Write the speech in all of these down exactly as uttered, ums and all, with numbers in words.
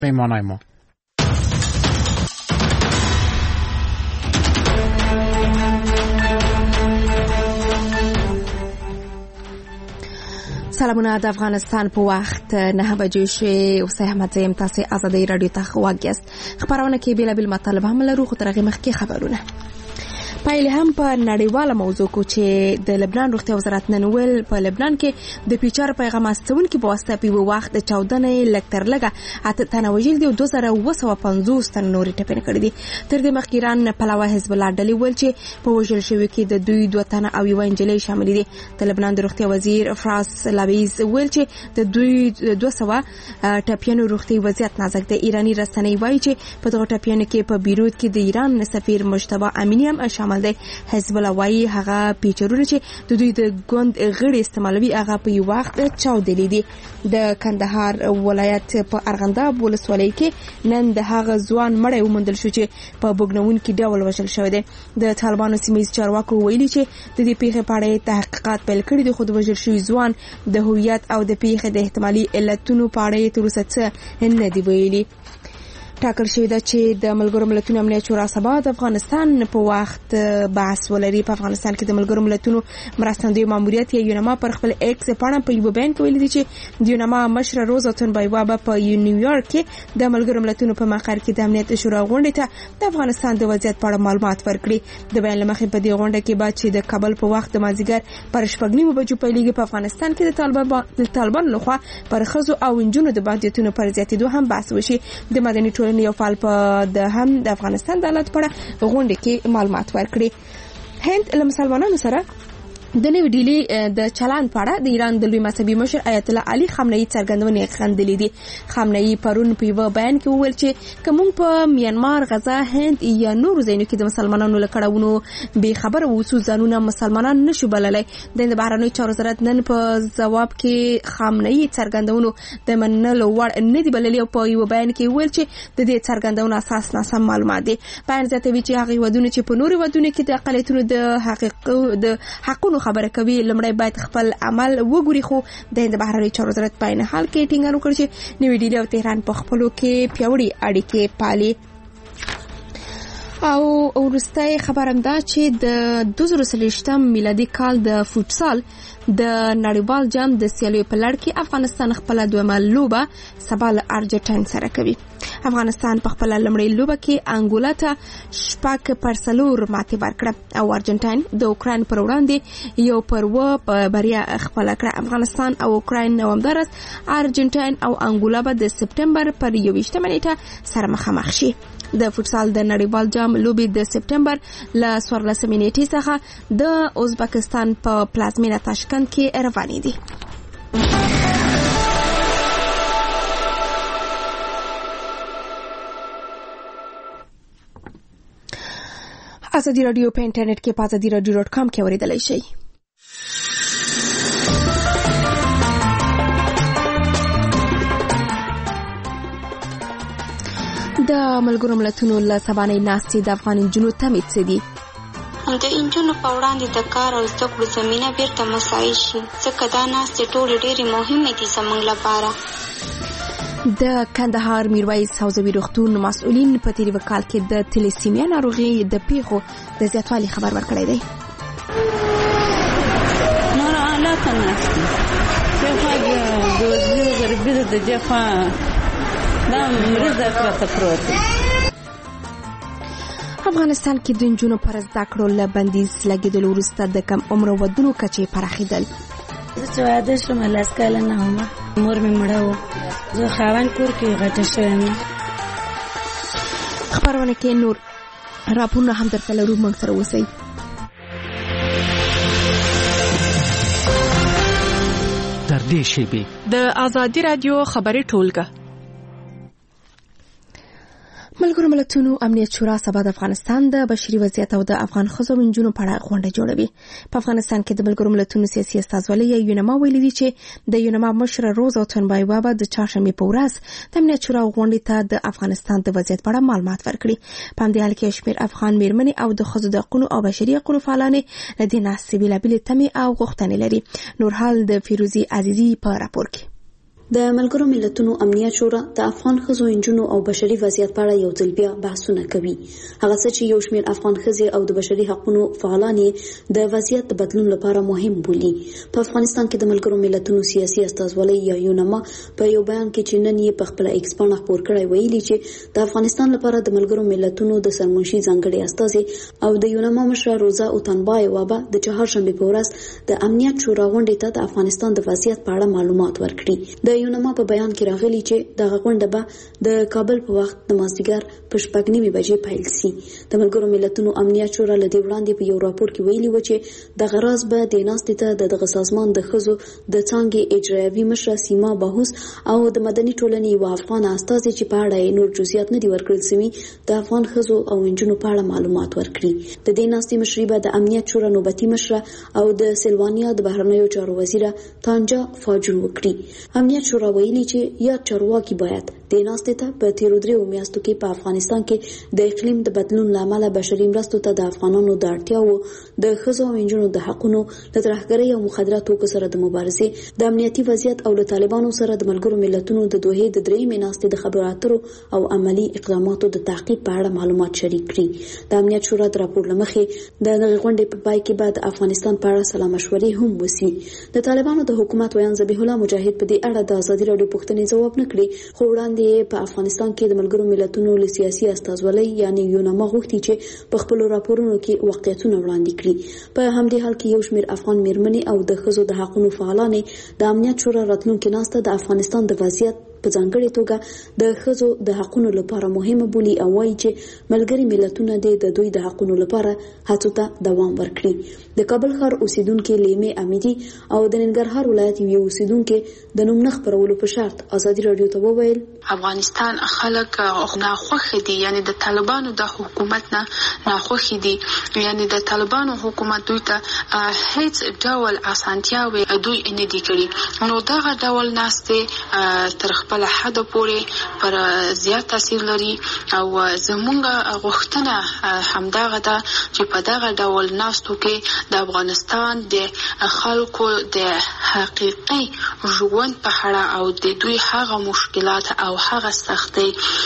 پیمانه ما. سلامونه د افغانستان په وخت نه بجې شوې. اوس احمد زیم تاسو ازادي رادیو ته غواګیست. خبرونه کې بیلابیل مطالب هم لرو، خو ترغه مخکې خبرونه پایله هم په نړیواله موضوع کو چې د لبنان روغتیا وزارت نن ویل په لبنان کې د پیچار پیغام استون کې په واسطه په وخت د چودنه لکتر لګه اته تنه وژل دي او دوه زره اوه سوه پنځوس تنه نورې ټپونه کړې دي. تر دې مخکې ایران پلاوی حزب الله ډلې ویل چې په وژل شوی کې د دوی دوه تنه او یو انجلۍ شامل دي. د لبنان د روغتیا وزیر فراس لاویز ویل چې د دوی دوه سوه ټپیانو روغتي وضعیت نازک دی. ایرانی رسنۍ وایي چې په دغه ټپیانو کې په بیروت کې د ایران سفیر مجتبی امینی هم شامل دی. حزب الله وایي هغه پیچرونه چې د دوی د ګوند غړي استعمالوي هغه په یو وخت چاودلې دي. د کندهار ولایت په ارغنداب ولسوالۍ کې نن د هغه ځوان مړی وموندل شو چې په بوګنونکي ډول وژل شوی دی. د طالبانو سیمه‌ییز چارواکو ویلي چې د دې پیښې په اړه تحقیقات پیل کړي دي، خو د وژل شوی ځوان د هویت او د پیښې د احتمالي علتونو په اړه تر اوسه څه نه دی ویلي. ټاکل شوی ده چې د ملګرو ملتونو امنیت شورا سبا د افغانستان په وخت بحث ولري. په افغانستان کې د ملګرو ملتونو مرستندوی ماموریت یا یونما پر خپل ایکس پاڼه په یو بیان کې ویلي چې د یونما مشر روزا تونبایوا په نیویارک کې د ملګرو ملتونو په مقر کې د امنیت شورا غونډې ته د افغانستان د وضعیت په اړه معلومات ورکړي. د بیان لمخې په دې غونډه کې بعد چې د کابل په وخت د مازیګر پر شپږ نیمو بجو پیلېږي په افغانستان کې د طالبان د طالبان لخوا پر ښځو او نجونو د محدودیتونو پر زیاتېدو هم بحث وشي. د مدني یو فعال په د هم د افغانستان د حالت په اړه غونډه کې معلومات ورکړي. هند له مسلمانانو سره د نوې ډیلی د چلان په اړه د ایران د لوی مذهبي مشر آیت الله علي خامنه‌ای څرګندونې خندلې دي. خامنه‌ای پرون په یو بیان کې وویل چې کوم په میانمار، غزا، هند یا نورو ځایونو کې د مسلمانانو له کړهونو بې خبره وو، ځانونه مسلمانان نشو بللای. د بهرنیو چارو وزارت نن په ځواب کې خامنه‌ای څرګندونو د منلو وړ نه دی بللي او په یو بیان کې وویل چې د دې څرګندونو اساس ناسم معلومات دي. بیان زیاتوي چې هغه ودونه چې په نورو ودونو کې د اقلیتونو د حقیقت د حقونو خبره کوي لمړی باید خپل عمل وګوري. خو د بهرنیو چارو وزارت په عین حال کې ټینګار وکړ چې نوې ډیلی او تهران په خپلو کې پیاوړي اړیکې پالي. او ورسته خبرم ده چې د دوه زره څلوېښتم میلادي کال د فوټسال د نړیوال جام د سیالیو په لړ کې افغانستان خپل دویمه لوبه سبا له ارجنټاین سره کوي. افغانستان په خپل لمړی لوبه کې انګولا ته شپږ پر څلور ماتې ورکړه او ارجنټاین د اوکراین پر وړاندې یو پر اووه په بریا خپله کړه. افغانستان او اوکراین نومدارس ارجنټاین او انګولا به د سپټمبر پر یوویشتمه نیټه سره مخامخ شي. د فوټسال د نړیوال جام لوبې د سپټمبر له څوارلسمې نیټې څخه د ازبکستان په پلازمینه تاشکند کې روانې دي. ازادي رادیو په انټرنیټ کې په ازادي رادیو ډاټ کام کې اوریدلای شئ. د ملګرو ملتونو له سبانۍ ناستې د افغان نجونو تمې څه دي؟ د نجونو په وړاندې د کار او زده کړو زمینه بیرته مساعد شي، ځکه دا ناستې ټولې ډېرې مهمې دي زموږ لپاره. د کندهار میرویس حوزوي روغتون مسؤلین په تیر وکال کې د تلیسیمیا ناروغي د پیښو د زیاتوالي خبر ورکړی دی. نور حالات نشته چې هغه د غربي د جفا دا مرزه پرته پروت. افغانستان کې د نجونو پر زده کړو له بندیز لګېدلو وروسته د کم عمره ودونو کچې پراخېدل. زه چې واده شوم لس کاله نه وم، مور مې مړه وه، زه خاوند کور کې غټه شوې یم. خپرونه کې نور راپورونه هم درته لرو، موږ سره اوسئ. تر دې شیبې د ازادي رادیو خبري ټولګه. ملګرو ملتونو امنیت شورا سبا د افغانستان د بشري وضعیت او د افغان ښځو او نجونو په اړه غونډه جوړوي. په افغانستان کې د ملګرو ملتونو سیاسي استازولۍ یا یونما ویلي دي چې د یونما مشر روزا تونبایوا به د چهارشنبې په ورځ د امنیت شورا غونډې ته د افغانستان د وضعیت په اړه معلومات ورکړي. په همدې حال کې شمېر افغان میرمنې او د ښځو د حقونو او بشري حقونو فعالانې له دې ناستې بېلابېلې تمې او غوښتنې لري. نورحال د فیروزي عزیزي په راپور کې. د ملګرو ملتونو امنیت شورا د افغان ښځو انجونو او بشري وضعیت په اړه یو ځل بیا بحثونه کوي. هغه څه چې یو شمېر افغان ښځې او د بشري حقوقو فعالان د وضعیت د بدلون لپاره مهم بولي. په افغانستان کې د ملګرو ملتونو سیاسي استازولۍ یا یونما په یو بیان کې چې نن یې په خپل ایکس باندې خپور کړی ویلي چې د افغانستان لپاره د ملګرو ملتونو د سرمنشي ځانګړي استازي او د یونما مشره روزا اوتانبایوا د چهارشنبه په ورځ د امنیت شورا غونډې ته د افغانستان د وضعیت په اړه معلومات ورکړي. د یونما په بیان کې راغلي چې دغه غونډه به د کابل په وخت د مازدیګر په شپږ نیمې بجې پیل شي. د ملګرو ملتونو امنیت شورا له دې وړاندې په یو راپور کې ویلي و چې دغه راز به د ناستې ته د دغه سازمان د ښځو د څانګې اجرایوي مشره سیما باهوس او د مدني ټولنې یوه افغانه استازې چې په اړه نور جزئیات نه دي ورکړل سوي د افغان ښځو او نجونو په اړه معلومات ورکړي. د دې ناستې مشري به د امنیت شورا نوبتي مشره او د سلوانیا د بهرنیو چارو وزیره تانجا فاجون وکړي. امنیت شورا ویلي چې یا چارواکي باید د ناستې ته په تیرو دریو میاشتو کې په افغانستان کې د اقلیم د بدلون له امله بشري مرستو ته د افغانانو د اړتیاوو د ښځو او نجونو د حقونو له ترهګرۍ او مخدره توکو سره د مبارزې د امنیتي وضعیت او له طالبانو سره د ملګرو ملتونو د دوحې د درېیمې ناستې د خبرو اترو او عملی اقداماتو د تعقیب په اړه معلومات شریک کړي. د امنیت شورا د راپور له مخې د دغه غونډې په پای کې به د افغانستان په اړه سلا مشورې هم وشي. د طالبانو د حکومت ویان ذبیح الله مجاهد په دې اړه د ازادي راډیو پوښتنې ځواب نه کړي، خو وړاندې په افغانستان کې د ملګرو ملتونو له سیاسي استازولۍ یعنی یونما غوښتي چې په خپل راپورونو کې واقعیتونه وړاندې کړي. په همدې حال کې یو شمېر افغان میرمنې او د ښځو د حقوقو فعالان د امنیت شورا راتلونکي ناسته د افغانستان د وضعیت په ځانګړې توګه د ښځو د حقوقو لپاره مهمه بولي او وایي چې ملګري ملتونه د دوی د حقوقو لپاره هڅو ته دوام ورکړي. د کابل ښار اوسیدونکو لیمې امیدي او د ننګرهار ولایت یو اوسیدونکو د نوم نه خپرولو په شرط ازادي راډیو ته وویل افغانستان خلک ناخوښ دي، یعنی د طالبانو د حکومت نه ناخوښ دي، یعنی د طالبانو حکومت دوی ته هیڅ ډول اسانتیاوي دوی نه دي کړي. نو دغه ډول ناستې تر خپل حد پورې پر زیات تاثیر لري او زمونږ غوښتنه همدغه ده چې په دغه ډول ناستو کې د افغانستان د خلکو د حقیقي ژوند په اړه او د دوی هغه مشکلات او هغه سختۍ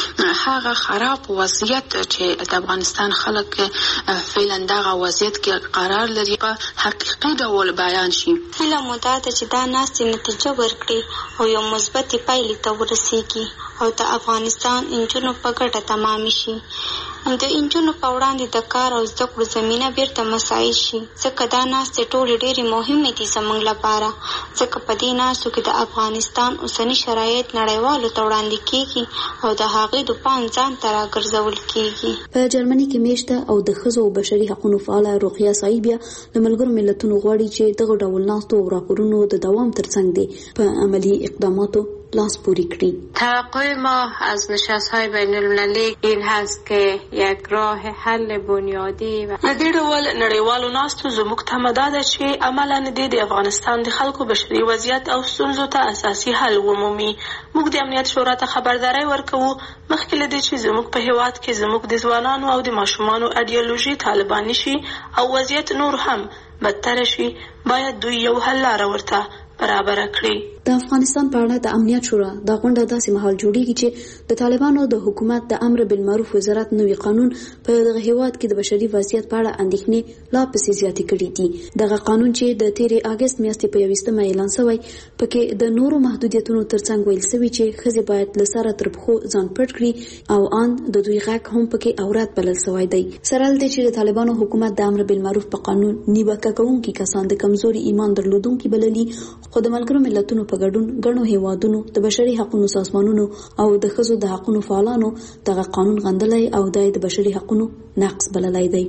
هغه خراب وضعیت چې د افغانستان خلک فعلا دغه وضعیت کې قرار لري په حقیقي ډول بیان شي. هیله مو دا ده چې دا ناستې نتیجه ورکړي او یو مثبت پایلې ته ورسیږي او د افغانستان انجونو په ګټه تمام شي. د انجونو په وړاندې د کار او زده کړو زمینه بیرته مساعد شي، ځکه دا ناستې ټولې ډېرې مهمې دي زموږ لپاره، ځکه په دې ناستو کې د افغانستان اوسني شرایط نړیوالو ته وړاندې کیږي او د هغې د پام ځان ته راګرځول کیږي. په جرمني کې میشته او د ښځو او بشري حقوقو فعاله روقیه صایبیا د ملګرو ملتونو غواړي چې دغه ډول ناستو او راپورونو د دوام ترڅنګ دي په عملی اقداماتو لاس پوری کړي. توقع ما از نشست‌های بین‌المللی این هست که یک راه حل بنیادی و د دې ډول نړیوالو ناستو زموږ تمه دا ده چې عملاً د افغانستان د خلکو بشري وضعیت او ستونزو ته اساسي حل ومومي. موږ د امنیت شورا ته خبرداری ورکوو مخکې له دې چې زموږ په هیواد کې زموږ د ځوانانو او د ماشومانو ایډیالوژي طالباني شي او وضعیت نور هم بدتر شي، باید دوی یو حل لاره ورته برابر کړي. د افغانستان په اړه د امنیت شورا د غونډه داسې مهال جوړیږي چې د طالبانو د حکومت د امر بالمعروف وزارت نوی قانون په دغه هیواد کې د بشري وضعیت په اړه اندېښنې لا پسې زیاتې کړې دي. دغه قانون چې د تیرې اگست میاشتې په یویشتمه اعلان شوی پکې د نورو محدودیتونو ترڅنګ ویل شوی چې ښځې باید له سره تر پښو ځان پټ کړي او ان د دوی غږ هم پکې اورات بلل شوی دی. سره له دې چې د طالبانو حکومت د امر بالمعروف په قانون نیوکه کوونکي کسان د کمزوري ایمان درلودونکي بللي، خو د ملګرو ملتونو په ګډون ګڼو هیوادونو د بشري حقوقو سازمانونو او د ښځو د حقوقو فعالانو دغه قانون غندلی او د بشري حقوقو نقض بللی دی.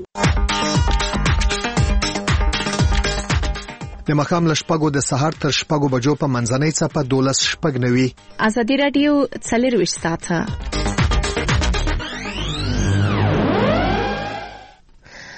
د مخام لشپګو د سحر تر شپګو بجو په منځنۍ څپه دولس شپږ نوي. ازادي رادیو څلرویشت ساعته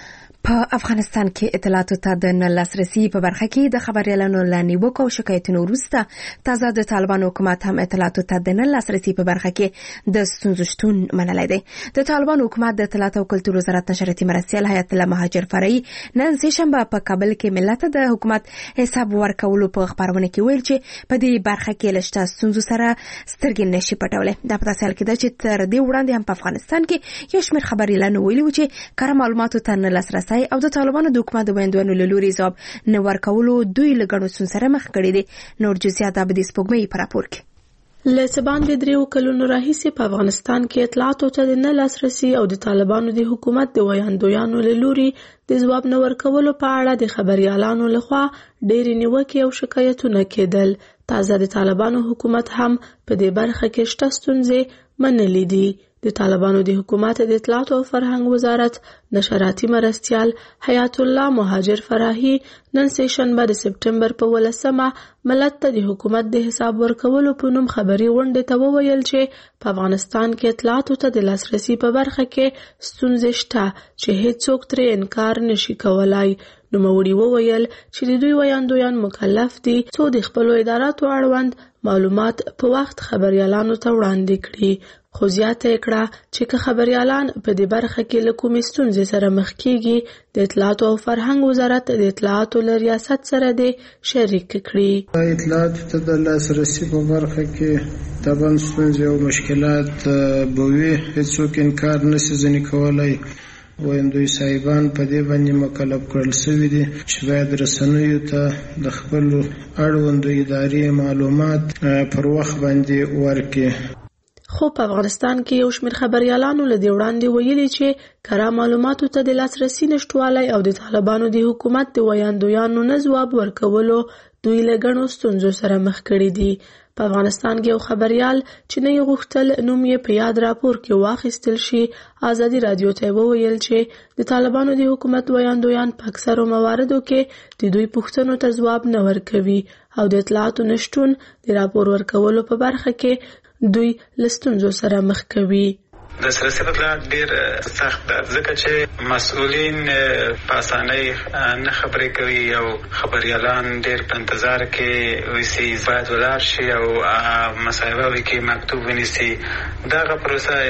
په افغانستان کې اطلاعاتو ته د نه لاسرسي په برخه کې د خبريالانو له نیوکو او شکایتونو وروسته تازه د طالبان حکومت هم اطلاعاتو ته د نه لاسرسي په برخه کې د ستونزو شتون منلی دی. د طالبان حکومت د اطلاعات او کلتور وزارت نشراتي مرستیال حیات الله مهاجر فرعي نن سه شنبه په کابل کې ملت د حکومت حساب ورکولو په خبرونه کې ویل چې په دې برخه کې لشته ستونزو سره سترګې نشي پټولای. دا په تاسو کې ده چې تر دې وړاندې هم په افغانستان کې یو شمېر خبريالانو ویلي و چې کار معلوماتو ته نه لاسرسي او د طالبانو د حکومت د ویاندویانو له لوري ځواب نه ورکولو دوی له ګڼو ستونزو سره مخ کړي دي. نور جزئیات به د سپوږمۍ په راپور کې. له څه باندې دریو کلونو راهیسې په افغانستان کې اطلاعاتو ته د نه لاسرسي او د طالبانو د حکومت د ویاندویانو له لوري د ځواب نه ورکولو په اړه د خبريالانو لخوا ډېرې نیوکې او شکایتونه کېدل. تازه د طالبانو حکومت هم په دې برخه کې شته ستونزې منلې دي. د طالبانو د حکومت د اطلاعات او فرهنګ وزارت نشراتي مرستیال حیات الله مهاجر فرعي نن سه شنبه د سپټمبر په ولسمه ملت ته د حکومت د حساب ورکولو په نوم خبري غونډه ته وویل چې په افغانستان کې اطلاعاتو ته د لاسرسي په برخه کې ستونزې شته چې هیڅوک ترې انکار نشي کولای. نو موري وویل چې د دوی ویاندویان مکلف دي څو د خپل اداراتو اړوند معلومات په وخت خبريالانو ته وړاندې کړي. خو زیاته کړه چې که خبريالان په دې برخه کې له کومې ستونزې سره مخ کیږي د اطلاعات او فرهنګ وزارت د اطلاعاتو له ریاست سره د شریک کړي. اطلاعات ته د لاسرسي په برخه کې طبعا ستونزې او مشکلات به وي، هیڅوک انکار نشي ځنې کولای. ویندوی صاحبان په دې باندې مکلف کړل شوي دي چې باید رسنیو ته د خپل اړوندو ادارې معلومات پر وخت باندې ورکړي. خو په افغانستان کې یو شمېر خبريالانو له دې وړاندې ویلي چې کره معلوماتو ته د لاسرسي نشټوالی او د طالبانو د حکومت د ویاندویانو نه ځواب ورکولو دوی له ګڼو ستونزو سره مخ کړي دي. په افغانستان کې یو خبريال چې نه یې غوښتل نوم یې په یاد راپور کې واخیستل شي ازادي رادیو ته وویل چې د طالبانو د حکومت ویاندویان په اکثرو مواردو کې د دوی پوښتنو ته ځواب نه ورکوي او د اطلاعاتو نشټون د راپور ورکولو په برخه کې دوی له ستونزو سره مخ کوي. د لاسرسي اطلاعات ډېر سخت ده ځکه چې مسؤلین په اسانۍ نه خبرې کوي او خبريالان ډېر په انتظار کې وایي باید ولاړ شي او مصاحبه وکړي مکتوب ونیسي. دغه پروسه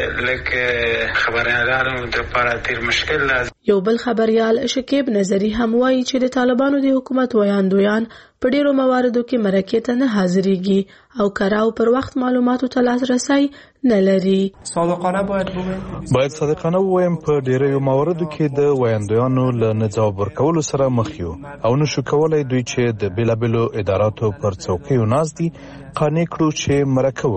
لکه خبريالانو دپاره ډېر مشکل ده. یو بل خبريال شکیب نظری هم وایي چې د طالبانو د حکومت ویاندویان په ډیرو مواردو کې مرکې ته نه حاضرېږي او کره او پر وخت معلوماتو ته لاسرسی نه لري. صادقانه باید ووایم باید صادقانه ووایم په ډیرو مواردو کې د ویاندویانو له نه ځواب ورکولو سره مخ یو او نشو کولای دوی چې د بیلابیلو اداراتو پر څوکیو ناست دي قانع کړو چې مرکه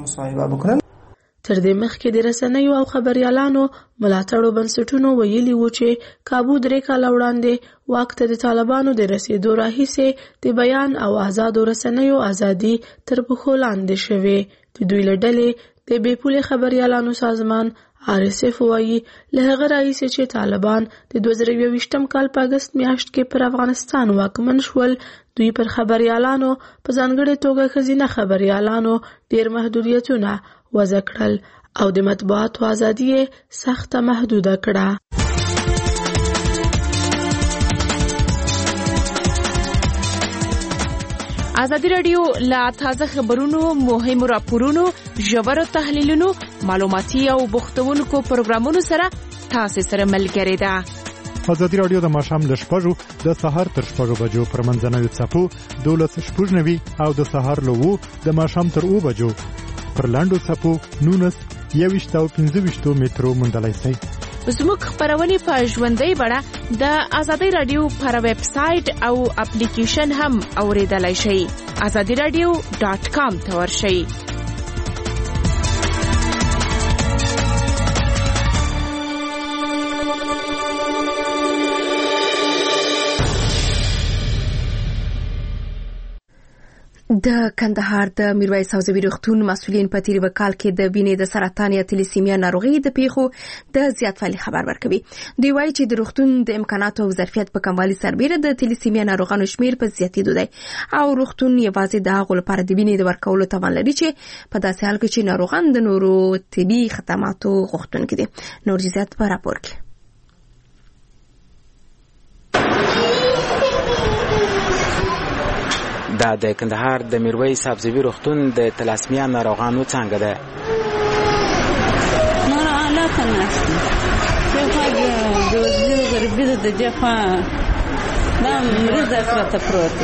وکړي. تر دې مخکې د رسنیو او خبريالانو ملاتړو بنسټونو ویلي و چې کابو درې کاله وړاندې واک ته د طالبانو د رسیدو راهیسې د بیان او آزادو رسنیو ازادي تر پښو لاندې شوې. د دوی له ډلې د بې پولې خبريالانو سازمان آر اس اف وایي له هغه راهیسې چې طالبان د دوه زره یوویشتم کال په اګست میاشت کې پر افغانستان واکمن شول دوی پر خبريالانو په ځانګړې توګه ښځینه خبريالانو ډېر محدودیتونه وضع کړل او د مطبوعاتو ازادي یې سخته محدوده کړه. ازادي رادیو لا تازه خبرونو، مهمو راپورونو، ژورو تحلیلونو، معلوماتي او بوختونکو پروګرامونو سره تاسو سره ملګری ده. ازادي رادیو د ماښام له شپږو د سهار تر شپږو بجو پر منځنوي څپو دولس شپږ نوي او د سهار له اوو د ماښام تر اوو بجو پر لاندو څپو نونس یوویشت او پنځه ویشتو مترو موندلی شئ. زموږ خپرونې په ژوندۍ بڼه د ازادي رادیو پر ویب سایټ او اپلیکیشن هم اوریدلای شئ. ازادي رادیو ډاټ کام ته ورشئ. د کندهار د میرویس حوزوي روغتون مسؤلین په تیر وکال کې د وینې د سرطان یا تلیسیمیا ناروغي د پیښو د زیاتوالي خبر ورکوي. دوی وایي چې د روغتون د امکاناتو او ظرفیت په کموالي سربیره د تلیسیمیا ناروغانو شمیر په زیاتېدو دی او روغتون یوازې د هغو لپاره د وینې د ورکولو توان لري چې په داسې حال کې چې ناروغان د نورو طبي خدماتو غوښتونکي دي. نور جزئیات په راپور کې. دا د کندهار د میرویس سبزوي روغتون د تلاسمیا ناروغانو څنګه ده. نور حالات نشته یو خاګه د وزیر غریبي د جفا دا مریض افراط پروت.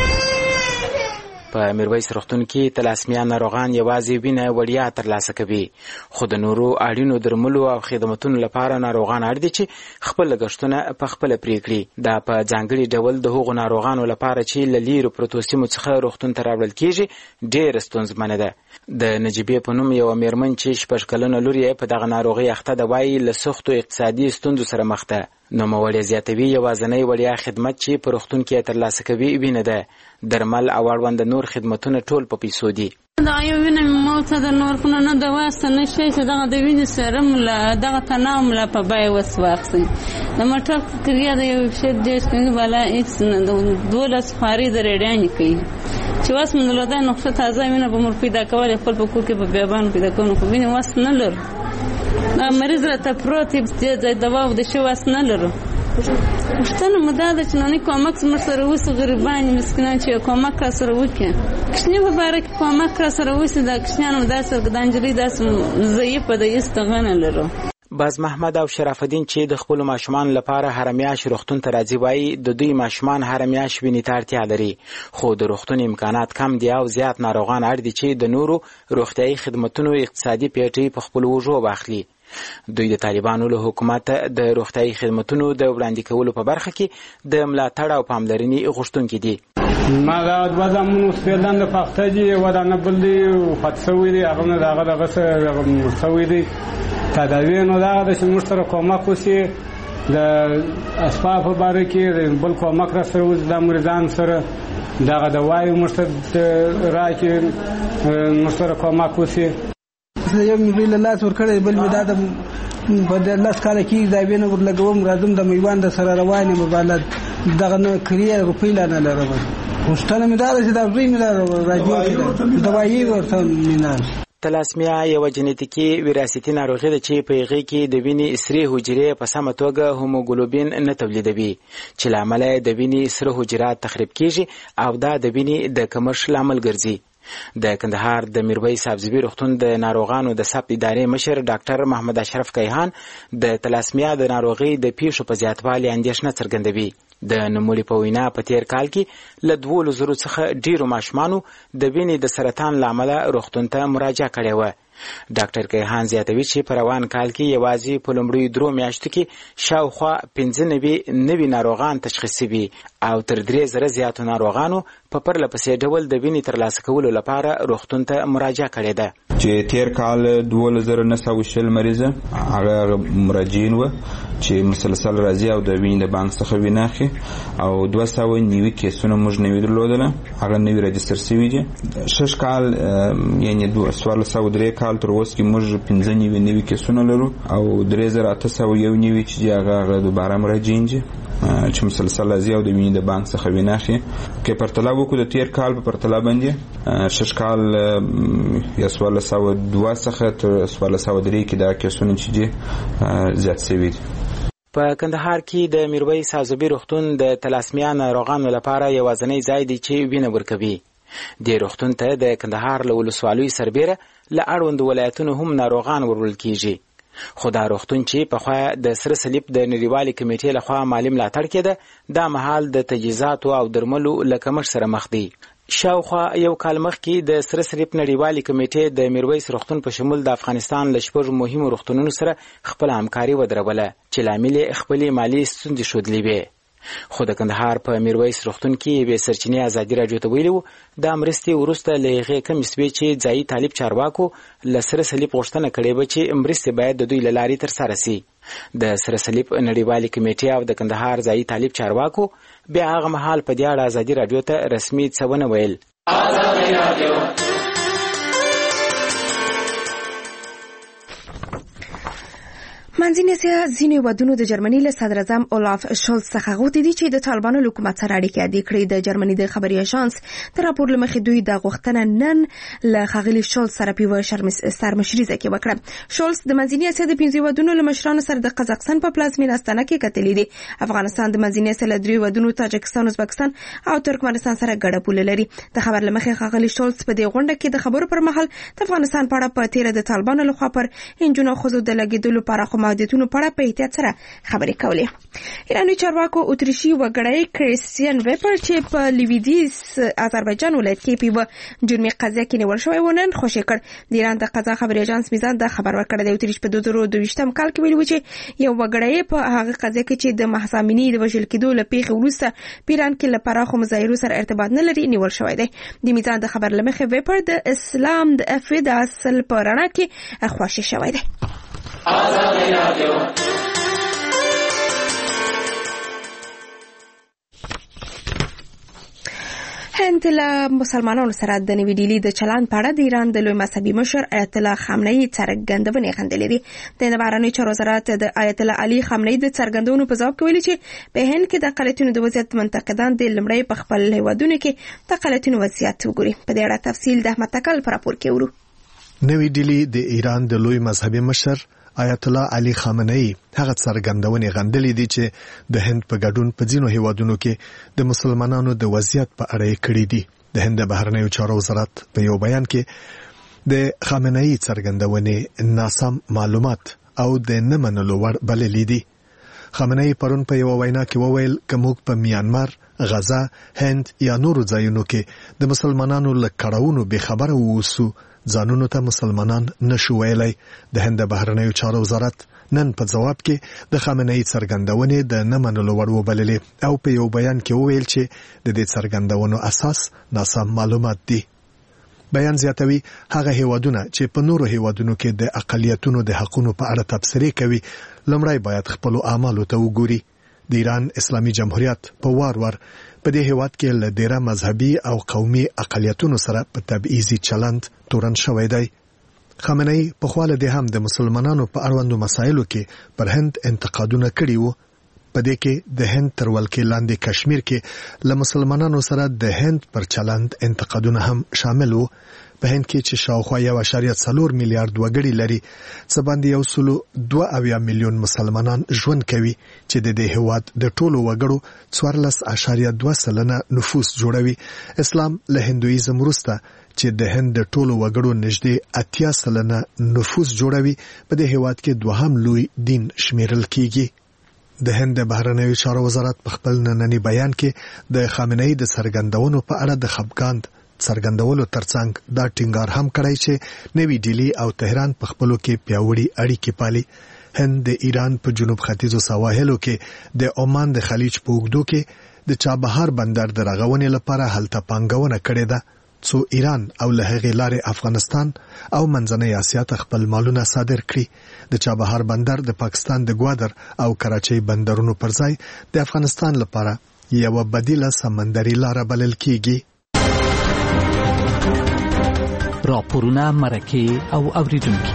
په میرویس روغتون کې تلاسمیا ناروغان یوازې وینه وړیا ترلاسه کوي، خو د نورو اړینو درملو او خدماتو لپاره ناروغان اړ دي چې خپل لګښتونه په خپل پرې کړي. دا په ځانګړي ډول د هغو ناروغانو لپاره چې له لیرو پروتو سیمو څخه روغتون ته راوړل کیږي ډېره ستونزمنه ده. د نجیبې په نوم یوه میرمن چې شپږ کلنه لور یې په دغه ناروغۍ اخته ده وایي له سختو اقتصادي ستونزو سره مخ ده. نوموړې زیاتوي یوازینی وړیا خدمت چې په روغتون کې ترلاسه کوي وینه ده، درمل او اړوند نور خدمتونه ټول په پیسو دي. دا یو وینه موته د نور خونه نه د واسطه نشي چې دغه د وینې سرم له دغه تناوم لا په بای وس واخسي د موټر کړیا د یو شی د څنګه بالا ایکس نه د دولس خاري د ریډیان کوي چې واس من له دا نقطه تازه وینه به مر پیدا کول خپل په کور کې په بیابان پیدا کوو خو وینه واس نه لر دا مریض راته پروت دی د دوا د شو واس نه لرو. پښتنه مداده چې نه کومک سره وس غریبان مسکینان چې کومک سره وکړي کښنی مبارک کومک سره وس د کښنان مداسه ګدانجلی داس ضعیف د استغنه لرو. باز محمد او شرف الدین چې د خپل ماشومان لپاره هرمیاش روغتون ته راځي وایي د دوی ماشومان هرمیاش وینې ته اړتیا لري، خو د روغتون امکانات کم دي او زیات ناروغان اړ دي چې د نورو روغتیایي خدمتونو اقتصادي پیټۍ په خپل وژو واخلي. دوی د طالبانو له حکومت د روغتیایي خدمتونو د وړاندې کولو په برخه کې د ملاتړ او پاملرنې غوښتونکي دي. ما دا دوه زمونو سپېدان د پخته دي ودانه بل دي خدسوي دي هغه نه دغه دغه سوي دي تداوی نو دا د موږ سره کومک وشي د اسباب په باره کې بل کومک را سره وز د مریضان سره دغه دوايي موږ سره راکې موږ سره کومک وشي. یو مې له لاس ورکړې بل مې دا د بدل لاس کال کې دا وینه ورلګوم راځم د میوان د سره روانې مبالغ دغه نو کریه روپی لاله لرم مشتنه مې دا چې دا دوی مې راځي دوايي ورته مینال. تلاسمیا یو جنیتیکي وراثتي ناروغي ده چې په هغې کې د وینې سرې حجرې په سمه توګه هوموګلوبین نه تولیدوي چې له امله د وینې سره حجرات تخریب کیږي او دا د وینې د کمښت لامل ګرځي. د کندهار د میرویس سبزوي روغتون د ناروغانو د ثبت ادارې مشر ډاکټر محمد اشرف کیهان د تلاسمیا د ناروغۍ د پیښو په زیاتوالي اندېښنه څرګندوي. د نوموړي په وینا په تیر کال کې له دوولس زرو څخه ډیرو ماشومانو د وینې د سرطان له امله روغتون ته مراجعه کړې وه. ډاکټر کیهان زیاتوي چې په روان کال کې یوازې په لومړیو درو میاشتو کې شاوخوا پنځه نوي نوي ناروغان تشخیص شوي او تر درې زره زیاتو ناروغانو په پرله پسې ډول د وینې ترلاسه کولو لپاره روغتون ته مراجعه کړې ده. چې تیر کال دولس زره نه سوه شل مریضه هغه مراجعین وه چې مسلسل راځي او د وینې د بانک څخه وینه اخلي او دوه سوه نوي کیسونه موږ نوي درلودله هغه نوي راجستر شوي دي. شش کال یعنې څوارلس سوه درې کال تر اوسه کې موږ پنځه نوي نوي کیسونه لرو او درې زره اته سوه یو نوي چې هغه هغه دوباره مراجعین دي چې مسلسل راځي او د وینې د بانک څخه وینه اخلي. که پرتله وکړو د تیر کال په پرتله باندې شش کال یا څوارلس سوه دوه څخه تر څوارلس سوه درې کې دا کیسونه چې دي زیات شوي دي. په کندهار کې د میرویس سبزوي روغتون د تلاسمیا ناروغانو لپاره یوازینی ځای دی چې وینه ورکوي. دې روغتون ته د کندهار له ولسوالیو سربیره له اړوندو ولایتونو هم ناروغان وروړل کیږي. خو دا روغتون چې پخوا د سره صلیب د نړیوالې کمیټې لخوا مالي ملاتړ کېده دا مهال د تجهیزاتو او درملو له کمښت سره مخ دی. شاوخوا یو کال مخکې د سره صلیب نړیوالې کمیټې د میرویس روغتون په شمول د افغانستان له شپږو مهمو روغتونونو سره خپله همکاري ودروله چې لامل یې خپلې مالي ستونزې ښودلې وې. خو د کندهار په میرویس روغتون کې یوې سرچینې ازادي راډیو ته ویلي وو دا مرستې وروسته له هغې کمې سوې چې ځایي طالب چارواکو له سره صلیب غوښتنه کړې وه چې مرستې باید د دوی له لارې ترسره سي. د سره صلیب نړیوالې کمیټې او د کندهار ځایي طالب چارواکو بیا هغه مهال په دې اړه ازادي راډیو ته رسمي څه ونه ویل. منځنۍ اسیا ځینې ودونو د جرمني له صدر اعظم اولاف شولز څخه غوښتي دي چې د طالبانو له حکومت سره اړیکې عادي کړي. د جرمني د خبري اژانس د راپور له مخې دوی د غوښتنه نن له ښاغلي شولز سره په یوه سرمشریزه کې وکړه. شولز د منځنۍ اسیا د پنځه ودونو له مشرانو سره د قزاقستان په پلازمینه استانه کې کتلي دي. افغانستان د منځنۍ اسیا له درې ودونو تاجکستان، ازبکستان او ترکمنستان سره ګډه پوله لري. د خبر له مخې ښاغلي شولز په دې غونډه کې د خبرو پر مهال د افغانستان په اړه په تیره د طالبانو لخوا پر انجونو ښځو د لګیدلو پراخو محدودیتونو په اړه په احتیاط سره خبرې کولې. ایراني چارواکو اتریشي وګړی کریستیان ویپر چې په لیویدیز آذربایجان ولایت کې په جرمي قضیه کې نیول شوی و نن خوشی کړ. د ایران د قضا خبري اژانس میزان د خبر ورکړ د اتریش په دوه زره دوه ویشتم کال کې ویلي و چې یو وګړی په هغه قضیه کې چې د محسامینی د وژل کېدو له پیښې وروسته پیران کې له پراخو مظاهرو سره ارتباط نه لري نیول شوی دی. د میزان د خبر لمخې ویپر د اسلام د افید اصل په رڼا کې خوشی شوی دی. هند له مسلمانانو سره د نوې ډیلي د چلند په اړه د ایران د لوی مذهبي مشر آیت الله خامنه‌ای څرګندونې غندلې دي. د بهرنیو چارو وزارت د آیت الله علي خامنه‌ای د څرګندونو په ځواب کې ویلي چې په هند کې د اقلیتونو د وضعیت منتقدان د لمړی په خپل هیوادونو کې د اقلیتونو وضعیت وګوري. په دې اړه تفصیل د احمد تکل پر راپور کې ورو. نوې ډیلي د ایران د لوی مذهبي مشر آیت الله علي خامنه‌ای هغه څرګندونې غندلې دي چې د هند په ګډون په ځینو هیوادونو کې د مسلمانانو د وضعیت په اړه کړي دي. د هند بهرنیو چارو وزارت په یو بیان کې د خامنه‌ای څرګندونې ناسم معلومات او د نه منلو وړ بللې دي. خامنه‌ای پرون په یو وینا کې وویل کوم په میانمار، غزا، هند یا نورو ځایونو کې د مسلمانانو له کړهونو به خبره ووسو ځانونو ته مسلمانان نشو ویلای. د هند بهرنیو چارو وزارت نن په جواب کې د خامنه‌ای څرګندونې د نه منلو وړ وبللې او په یو بیان کې وویل چې د دې څرګندونو اساس ناسم معلومات دي. بیان زیاتوي هغه هیوادونه چې په نورو هیوادونو کې د اقلیتونو د حقوقو په اړه تبصرې کوي لمړی باید خپل اعمالو ته وګوري. د ایران اسلامي جمهوریت په وار وار په دې هیواد کې له ډیره مذهبي او قومي اقلیتونو سره په تبعیضي چلند تورن شوی دی. خامنه‌ای په خواله د هم د مسلمانانو په اړوندو مسایلو کې پر هند انتقادونه کړي وو. په دې کې د هند تر ولکې لاندې کشمیر کې له مسلمانانو سره د هند پر چلند انتقادونه هم شامل وو. په هند کې چې شاوخوا یو اعشاریه څلور میلیارډ وګړي لري څه باندې یو سلو دوه اویا میلیون مسلمانان ژوند کوي چې د دې هیواد د ټولو وګړو څوارلس اعشاریه دوه سلنه نفوس جوړوي. اسلام له هندویزم وروسته چې د هند د ټولو وګړو نږدې اتیا سلنه نفوس جوړوي په دې هیواد کې دوهم لوی دین شمیرل کیږي. د هند بهرنیو چارو وزارت په خپل نننی بیان کې د خامنه‌ای د څرګندونو په اړه د خپګاند څرګندولو ترڅنګ دا ټینګار هم کړی چې نوې ډیلی او تهران په خپلو کې پیاوړي اړیکې پالي. هند د ایران په جنوب ختیځو سواحلو کې د عمان د خلیج په اوږدو کې د چابهار بندر د رغونې لپاره هلته پانګونه کړې ده څو ایران او له هغې لارې افغانستان او منځنۍ اسیا ته خپل مالونه صادر کړي. د چابهار بندر د پاکستان د ګوادر او کراچۍ بندرونو پر ځای د افغانستان لپاره یو بدیله سمندري لار بلل کیږي. راپورونه مرکه او اوریدونکو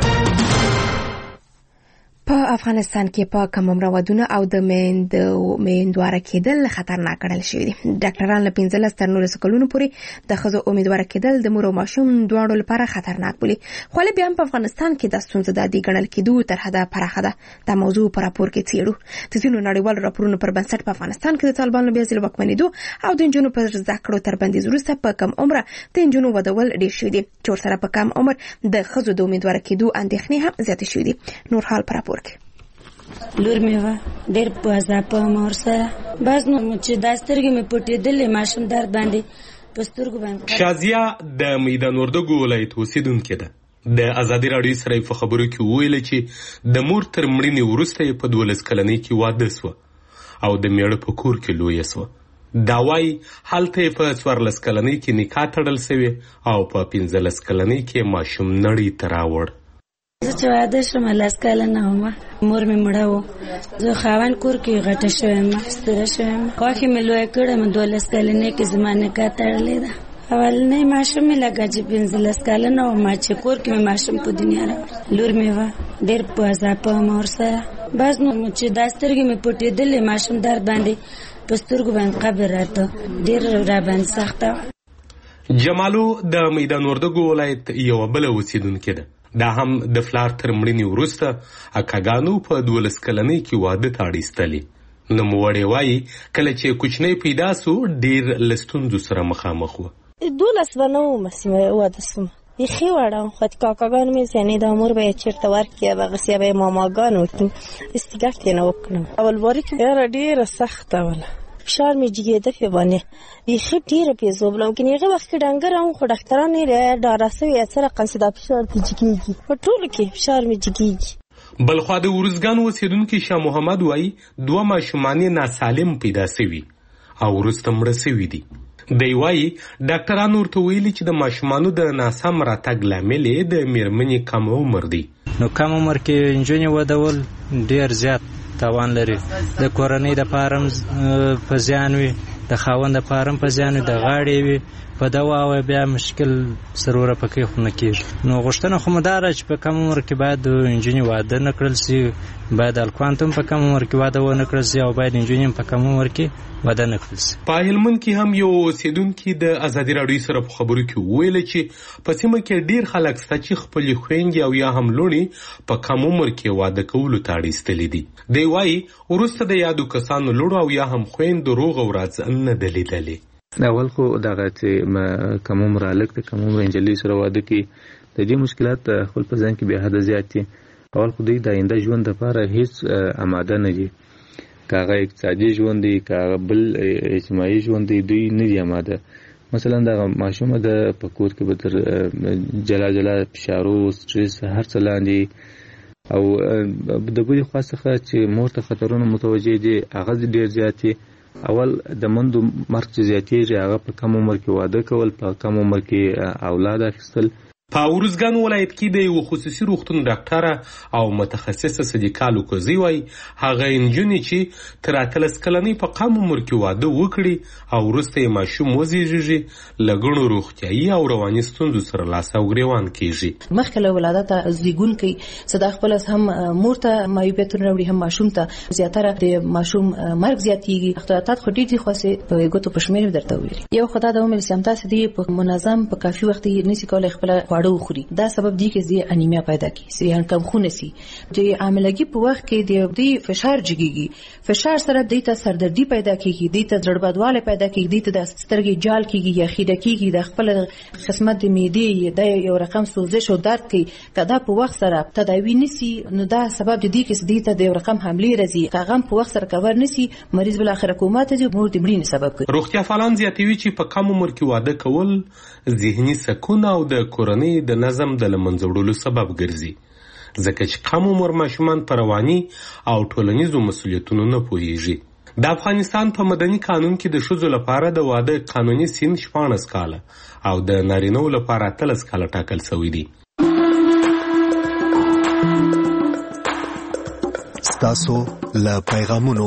په افغانستان کې په کم عمره ودونه او د میندو میندواره کېدل خطرناک ګڼل شوي دي. ډاکټران له پنځلس تر نولس کلونو پورې د ښځو امیدواره کېدل د مور او ماشوم دواړو لپاره خطرناک بولي. خو له بیا هم په افغانستان کې د ستونزه د عادي ګڼل کېدو تر حده پراخه ده. دا موضوع په راپور کې څېړو. د ځینو نړیوالو راپورونو پر بنسټ په افغانستان کې د طالبانو بیا ځل واکمنېدو او د نجونو په زده کړو تر بندیز وروسته په کم عمره د نجونو ودول ډېر شوي دي چې ورسره په کم عمر د ښځو د امیدواره کېدو اندېښنې هم زیاتې شوي دي. نور حال په راپور کې لور مې وه ډېر په عذاب وم ورسره. بس نو چې دا سترګې مې پټېدلې ماشوم درد باندې په سترګو باندې. شازیه د میدان وردګو ولایت اوسېدونکې ده. د ازادي راډیو سره په خبرو کې وویل چې د مور تر مړینې وروسته په دولس کلنۍ کې واده سوه او د میړه په کور کې لویه سوه. دا وایي هلته یې په څوارلس کلنۍ کې نکاح تړل سوې او په پنځلس کلنۍ کې ماشوم نړۍ ته راوړ. زه چې واده شوم لس کاله نه ومه مور مې مړه وه. زه خاوند کور کې غټه شوې یم ستره شوې یم. خوښې مې لویه کړې م دولس کلنۍ کې زما نکاح تړلې ده. اولنی ماشوم مې لکه چې پنځلس کاله نه وم چې کور کې مې ماشوم په دنیا راوړ. لور مې وه ډېر په اضافه مور سره بس نو چې دا سترګې مې پټېدلې ماشوم درد باندې په سترګو باندې قبر راته ډېر را باندې سخته. جمالو د میدان وردګو ولایت یوه بله اوسېدونکې ده. دا هم د فلار تر مړینې وروسته اکاګانو په دولس کلنۍ کې واده ته اړ ایستلې. نوموړې وایي کله چې کوچنی پیدا سو ډېر له ستونزو سره مخامخ وه. دولس به نه وم واده سوم بیخي وړه وم خو کاکاګانو مې یعنې دا مور به یې چېرته ورکړي هغسې به یې ماماګانو استګښت یې نه وکړم. اول باري کې یاره ډېره سخته وله فشار مې جګېده پې باندې بیخي ډېره پې زوبلم که هغه وخت کې ډنګر وم خو ډاکټران یې ډاره سوي څه رقم چې دا فشار پې جګېږي په ټولو کې فشار مې جګېږي. بلخوا د ورزګان اوسېدونکي شاه محمد وایي دوه ماشومان یې ناسالم پیدا سوي او وروسته مړه سوي دي. دی وایي ډاکټرانو ورته ویلي چې د ماشومانو د ناسم راتګ لامل یې د مېرمنې کم عمر دی. نو کم عمر کې نجونې ودول ډېر زیات تاوان لري. د کورنۍ دپاره هم په زیان وي، د خاوند دپاره هم په زیان وي، د غاړې وي په دوا او بیا مشکل سروره پکې خو نه کېږي. نو غوښتنه خو مو دا ده چې په کم عمر کې باید د نجونې واده نه کړل سي، باید هلکانو ته هم په کم عمر کې واده ونه کړل سي او باید نجونې هم په کم عمر کې واده نه کړل سي. په هلمند کې هم یو اوسېدونکي د ازادي راډیو سره په خبرو کې وویله چې په سیمه کې ډېر خلک شته چې خپلې خویندې او یا هم لوڼې په کم عمر کې واده کولو ته اړ ایستلي دي. دی وایي وروسته د یادو کسانو لوڼو او یا هم خویندو روغ ورځ نه ده لیدلې. اول خو دغه چې کم عمر هلک د کم عمر نجلۍ سره واده کوي د دې مشکلات خپل په ځان کې بې حده زیات دي. اول خو دوی د آینده ژوند دپاره هېڅ اماده نه دي، که هغه اقتصادي ژوند دی که هغه بل اجتماعي ژوند دی، دوی نه دي اماده. مثلا دغه ماشومه د په کور کې به تر جلا جلا فشارو سټرس هر څه لاندې او د بلې خوا څخه چې مور ته خطرونه متوجه دي هغه ډېر زیات دي. اول د مندو مرګ چې زیاتېږي هغه په کم عمر کې واده کول، په کم عمر کې اولاد اخیستل. په ورزګان ولایت کې د یو خصوصي روغتون ډاکټره او متخصصه صدیقه لوکوزي وایي هغه نجونې چې تر اتلس کلنۍ په کم عمر کې واده وکړي او وروسته یې ماشوم وزېږېږي له ګڼو روغتیایي او رواني ستونزو سره لاس او ګرېوان کېږي. مخکې له ولادته زیږونکی څه دا خپله هم مور ته معیوبیتونه راوړي هم ماشوم ته زیاتره د ماشوم مرګ زیاتېږي. اختلالات خو ډېر دي خو په ګوتو په شمېر درته ویلي. یو خو دا د ومې چې همداسې دي په منظم په کافي وخت یې نشي کولی خپله خواړه وخوري. دا سبب دی چې زی انیمیا پیدا کی سریان کم خون سی د عاملګي په وخت کې د دې فشار جګیږي. فشار سره د ته سردردي پیدا کیږي، د ته زړبادواله پیدا کیږي، د سترګې جال کیږي یا خیډه کیږي، د خپل قسمت د معدې د یو رقم سوزش او درد کوي. کدا په وخت سره تداوی نسی نو دا سبب دی چې د ته د رقم حمله راځي. کاغم په وخت سره کور نسی مریض بل اخر کومات دي مور د مړینې سبب کوي. روغتیا فعالان زیاتوي چې په کم عمر کې واده کول ذهني سکون او د کورنۍ د نظم د لمنځه وړلو سبب ګرځي، ځکه چې کم عمر ماشومان په رواني او ټولنیزو مسؤلیتونو نه پوهیږي. د افغانستان په مدني قانون کې د ښځو لپاره د واده قانوني سن شپاړس کاله او د نارینه‌و لپاره اتلس کاله ټاکل شوی دی. ستاسو له پیغامونو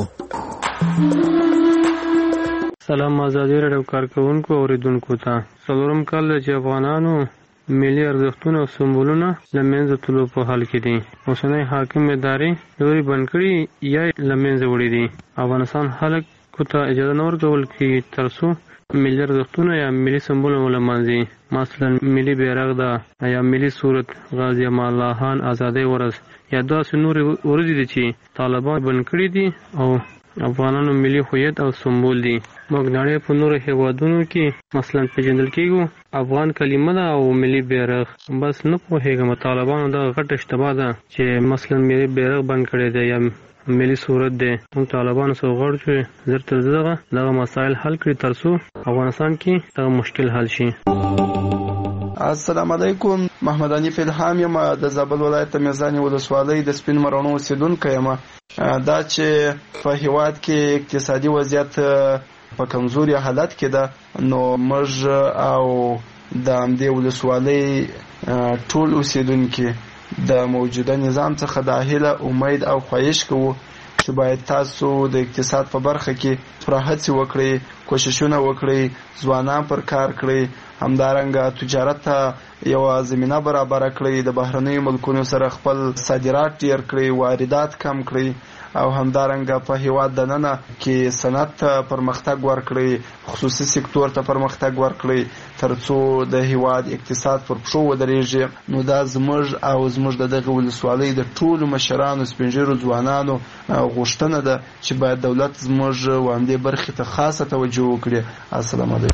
سلام آزادي راډیو کارکونکو اوریدونکو ته. څلورم کال چې افغانانو ملي ارزښتونه او سمبولونه له منځه تلو په حال کې دي. اوسنۍ حاکم ادارې لوري بند کړي یا له منځه وړي دي. افغانستان خلکو ته اجازه نه ورکول کېږي تر څو ملي ارزښتونه یا ملي سمبولونه ولمانځي. مثلا ملي بیرغ ده یا ملي صورت غازي امان الله خان آزادۍ ورځ یا داسې نورې ورځې دي چې طالبان بند کړي دي او افغانانو ملي هویت او سمبول دي. موږ نړۍ په نورو هیوادونو کې مثلا پیژندل کېږو افغان کلمه ده او ملي بیرغ. بس نه پوهېږم طالبانو دغه غټه اشتباه ده چې مثلا ملي بیرغ بند کړی دی یا ملي صورت دی. موږ طالبانو سره غواړو چې زر تر زره دغه مسایل حل کړي تر څو افغانستان کې دغه مشکل حل شي. السلام علیکم، محمد حنیف الهام یم د زابل ولایت میزانې ولسوالۍ د سپین مرڼو اوسېدونکی یم. دا چې په هیواد کې اقتصادي وضعیت په کمزوري حالت کې ده نو موږ او د همدې ولسوالۍ ټول اوسېدونکي د موجوده نظام څخه د هیله امید او خواهش کوو چې باید تاسو د اقتصاد په برخه کې پوره هڅې وکړئ کوششونه وکړي، ځوانان پر کار کړي، همدارنګه تجارت ته یو زمینه برابر کړي، د بهرنیو ملکونو سره خپل صادرات ډیر کړي، واردات کم کړي او همدارنګه په هیواد دننه کې صنعت ته پرمختګ ورکړي، خصوصي سکتور ته پرمختګ ورکړي ترڅو د هیواد اقتصاد پر پښو ودرېږي. نو دا زموږ او زموږ د دغه ولسوالۍ د ټولو مشرانو، سپینږیرو، ځوانانو غوښتنه ده چې باید دولت زموږ وامدې برخې ته خاصه توجه وکړي. السلام علیکم.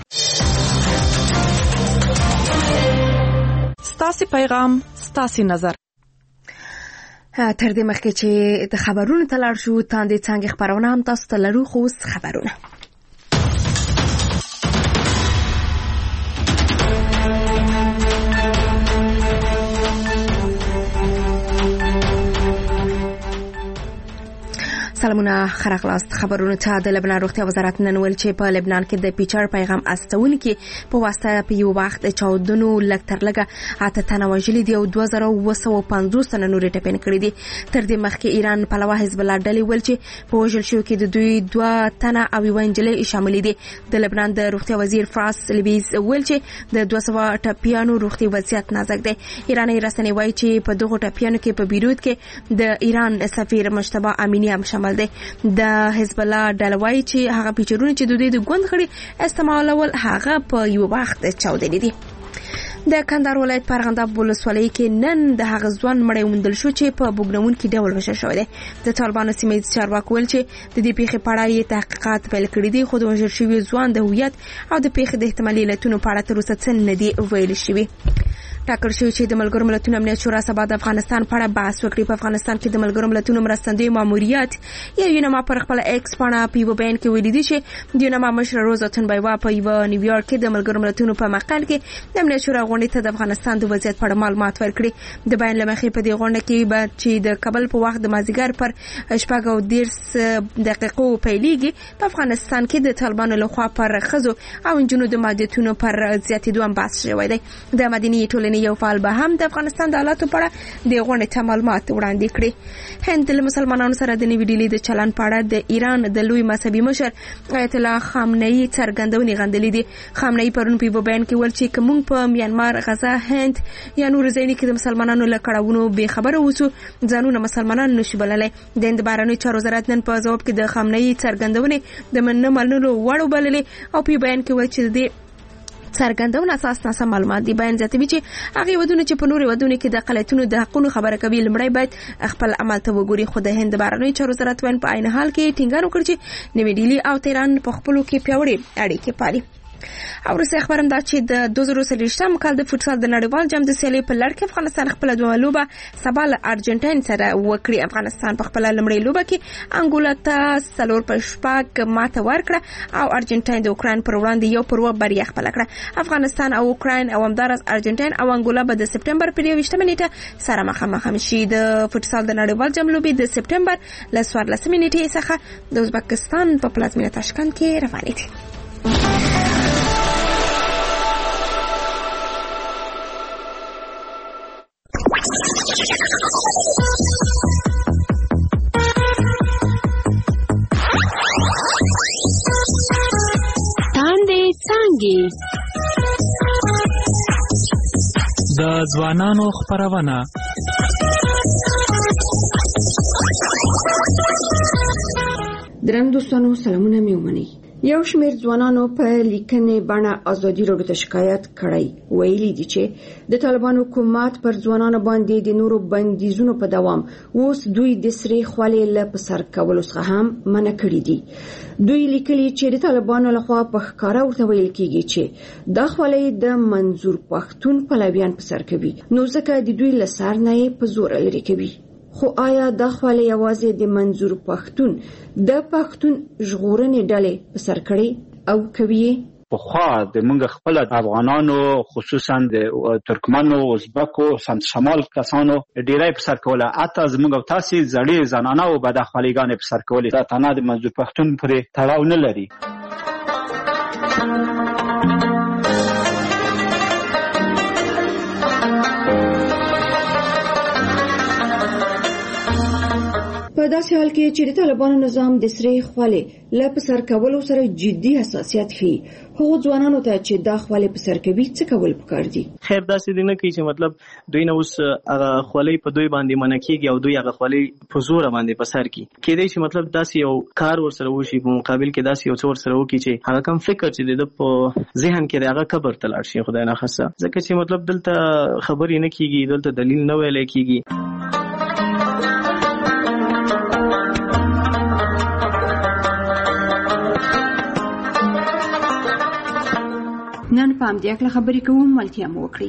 ستاسو پیغام، ستاسو نظر. تر دې مخکې چې د خبرونو ته لاړ شو، تاندې څانګې خبرونه هم تاسو ته لرو، خو اوس خبرونه. سلامونه، ښه راغلاست خبرونو ته. د لبنان روغتیا وزارت نن ویل چې په لبنان کې د پیچر پیغام استونکي په واسطه په یو وخت د چاودنو لږ تر لږه اته تنه وژلي دي او دوه زره اوه سوه پنځوس تنه نورې ټپیان کړي دي. تر دې مخکې ایران پلوه حزب الله ډلې ویل چې په وژل شوو کې د دوی دوه تنه او یوه نجلۍ شاملې دي. د لبنان د روغتیا وزیر فراس لبیز ویل چې د دوه سوه ټپیانو روغتي وضعیت نازک دی. ایراني رسنۍ وایي چې په دغو ټپیانو کې په بیروت کې د ایران سفیر مجتبی امینی هم شامل دی. د حزب الله ډله وایي چې هغه پیچرونه چې د دوی د ګوند غړي استعمالول هغه په یو وخت چاودلي دي. د کندهار ولایت په ارغنداب ولسوالۍ کې نن د هغه ځوان مړی وموندل شو چې په بوږنونکي ډول وژل شوی دی. د طالبانو سیمه ییز چارواکو ویل چې د دې پیښې په اړه یې تحقیقات پیل کړي دي، خو د وژل شوي ځوان د هویت او د پیښې د احتمالي علتونو په اړه تر اوسه څه نه دي ویل شوي. ټاکل شوی چې د ملګرو ملتونو امنیت شورا سبا د افغانستان په اړه بحث وکړي. په افغانستان کې د ملګرو ملتونو مرستندوی ماموریت یا یونما پر خپل ایکس باندې په یو بیان کې ویلي دي چې د یونما مشر روزا تنبایوا په یو نیویارک کې د ملګرو ملتونو په مقال کې د امنیت شورا غونډې ته د افغانستان د وضعیت په اړه معلومات ورکړي. د بیان لمخې په دې غونډه کې به چې د کابل په وخت د مازیګر پر شپږ او دېرش دقیقو پیلېږي، په افغانستان کې د طالبانو لخوا پر ښځو او نجونو د محدودیتونو پر زیاتېدو هم بحث شوی دی. د مدني ټولنې یو فعال به هم د افغانستان د حالاتو په اړه د غونډې ته معلومات وړاندې کړي. هند له مسلمانانو سره د نوي ډیلي د چلن په اړه د ایران د لوی مذهبي مشر آیت الله خامنه‌ای څرګندونې غندلې دي. خامنه‌ای پرون په بیان کې ویل چې کوم په میانمار، غزه، هند یا نور ځایونو کې د مسلمانانو له کړاوونو بې خبره اوسو، ځانونه مسلمانان نشي بللی. د هند بهرنیو چارو وزارت نن په ځواب کې د خامنه‌ای څرګندونې د نه منلو وړ وبللې او په بیان کې ویل چې د څرګندون اساس ناسم معلومات دي. بیان زیاتوي چې هغه ودونه چې په نورو ودونو کې د اقلیتونو د حقونو خبره کوي لمړی باید خپل عمل ته وګوري. خو د هند بهرنیو چارو وزارت وین په عین حال کې ټینګار وکړ چې نوې ډیلي او تهران په خپلو کې پیاوړې اړیکې پالي. او وروسته خبرم دا چې د دوه زره څلوېښتم کال د فوټسال د نړیوال جام د سیالۍ په لړ کې افغانستان خپله دوه لوبه سبا له ارجنټاین سره وکړي. افغانستان په خپله لومړۍ لوبه کې انګولا ته څلور په شپږ ماته ورکړه او ارجنټاین د اوکراین پر وړاندې یو پر اووه بریا خپله کړه. افغانستان او اوکراین او همداراز ارجنټاین او انګولا به د سپټمبر پر یوویشتمه نیټه سره مخامخ شي. د فوټسال د نړیوال جام لوبې د سپټمبر له څوارلسمې نیټې څخه د ازبکستان په پلازمینه تاشکند کې روانې دي. تاندې څانګې د ځوانانو خپرونه. درنو دوستانو، سلامونه مې ومنئ. یو شمېر ځوانانو په لیکنې بڼه ازادي راډیو ته شکایت کړی. ویلي دي چې د طالبان حکومت پر ځوانانو باندې د نورو بندیزونو په دوام اوس دوی د سرې خولې له په سر کولو څخه هم منع کړي دي. دوی لیکلي چې د طالبانو لخوا په ښکاره ورته ویل کېږي چې دا خولۍ د منظور پښتون پلویان په سر کوي، نو ځکه د دوی له سر نه یې په زور لرې کوي. خو آیا دا خولۍ یوازې د منظور پښتون د پښتون ژغورنې ډلې په سر کړي او کوي؟ پخوا د موږ خپل افغانانو، خصوصا د ترکمنو، ازبکو، سمت شمال کسانو ډیری په سر کوله. حتی زموږ او تاسې زړې زنانه او به د خولۍ په سر کولې. دا تنه د منظور پښتون پورې تړاو نه لري. په داسې حال کې چې د طالبانو نظام د سرې خولې له په سر کولو سره جدي حساسیت ښيي، هغو ځوانانو ته چې دا خولې په سر کوي څه کول پکار دي؟ خیر داسې دی نه کوي چې مطلب دوی نه اوس هغه خولې په دوی باندې منع کېږي او دوی هغه خولې په زوره باندې په سر کړي. کېدای شي مطلب داسې یو کار ورسره وشي په مقابل کې داسې یو څه ورسره وکړي چې هغه کم فکر چې د په ذهن کې دی هغه قبر ته لاړ شي خدای ناخواسته، ځکه چې مطلب دلته خبرې نه کېږي، دلته دلیل نه ویلی کېږي. نن په همدې اړه خبرې کوو، ملتیا مو وکړئ.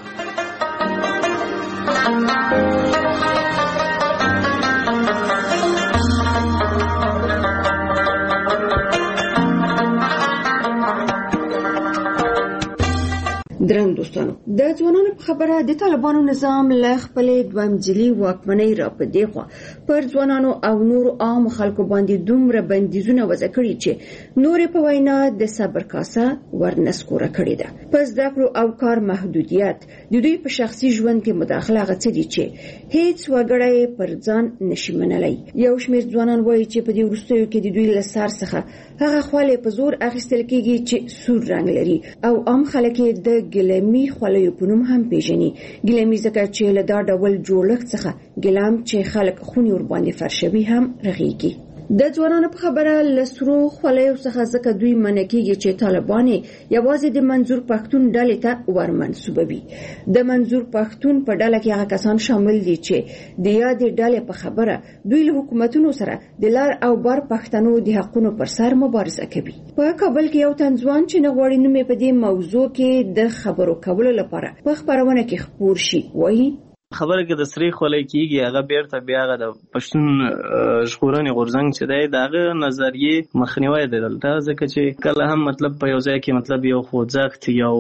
درنو دوستانو، د ځوانانو په خبره د طالبانو نظام له خپلې دوامجلي واکمنۍ را په دې خوا پر ځوانانو او نورو عامو خلکو باندې دومره بندیزونه وضع کړي چې نورې په وینا د صبر کاسه ورنسکوره کړې ده. په زده کړو او کار محدودیت د دوی په شخصي ژوند کې مداخله هغه څه دي چې هیڅ وګړی پر ځان نشي منلی. یو شمېر ځوانان وایي چې په دې وروستیو کې د دوی له سر څخه هغه خولې په زور اخیستل کېږي چې سور رنګ لري او عام خلک یې د ګلمي خولیو په نوم هم پیژني. ګلمي ځکه چې له دا ډول جوړښت څخه ګلام چې خلک خونې ورباندې فرشوي هم رغېږي. د ځوانانو په خبره له سرو خولیو څخه ځکه دوی منع کېږي چې طالبان یوازې د منظور پښتون ډلې ته ورمنسوبوي. د منظور پښتون په ډله کې هغه کسان شامل دي چې د یادې ډلې په خبره دوی له حکومتونو سره د لار او بر پښتنو د حقونو پر سر مبارزه کوي. په کابل کې یو تنځوان چې نه غواړي نوم یې په دې موضوع کې د خبرو کولو لپاره په خپرونه کې خپور شي وایي خبره کې د سرې خولې کېږي هغه بیرته بیا هغه د پښتون ژغورنې غورځنګ چې دی د هغه نظریې مخنیوی دی دلته، ځکه چې کله هم مطلب په یو ځای کې مطلب یو خوځښت یو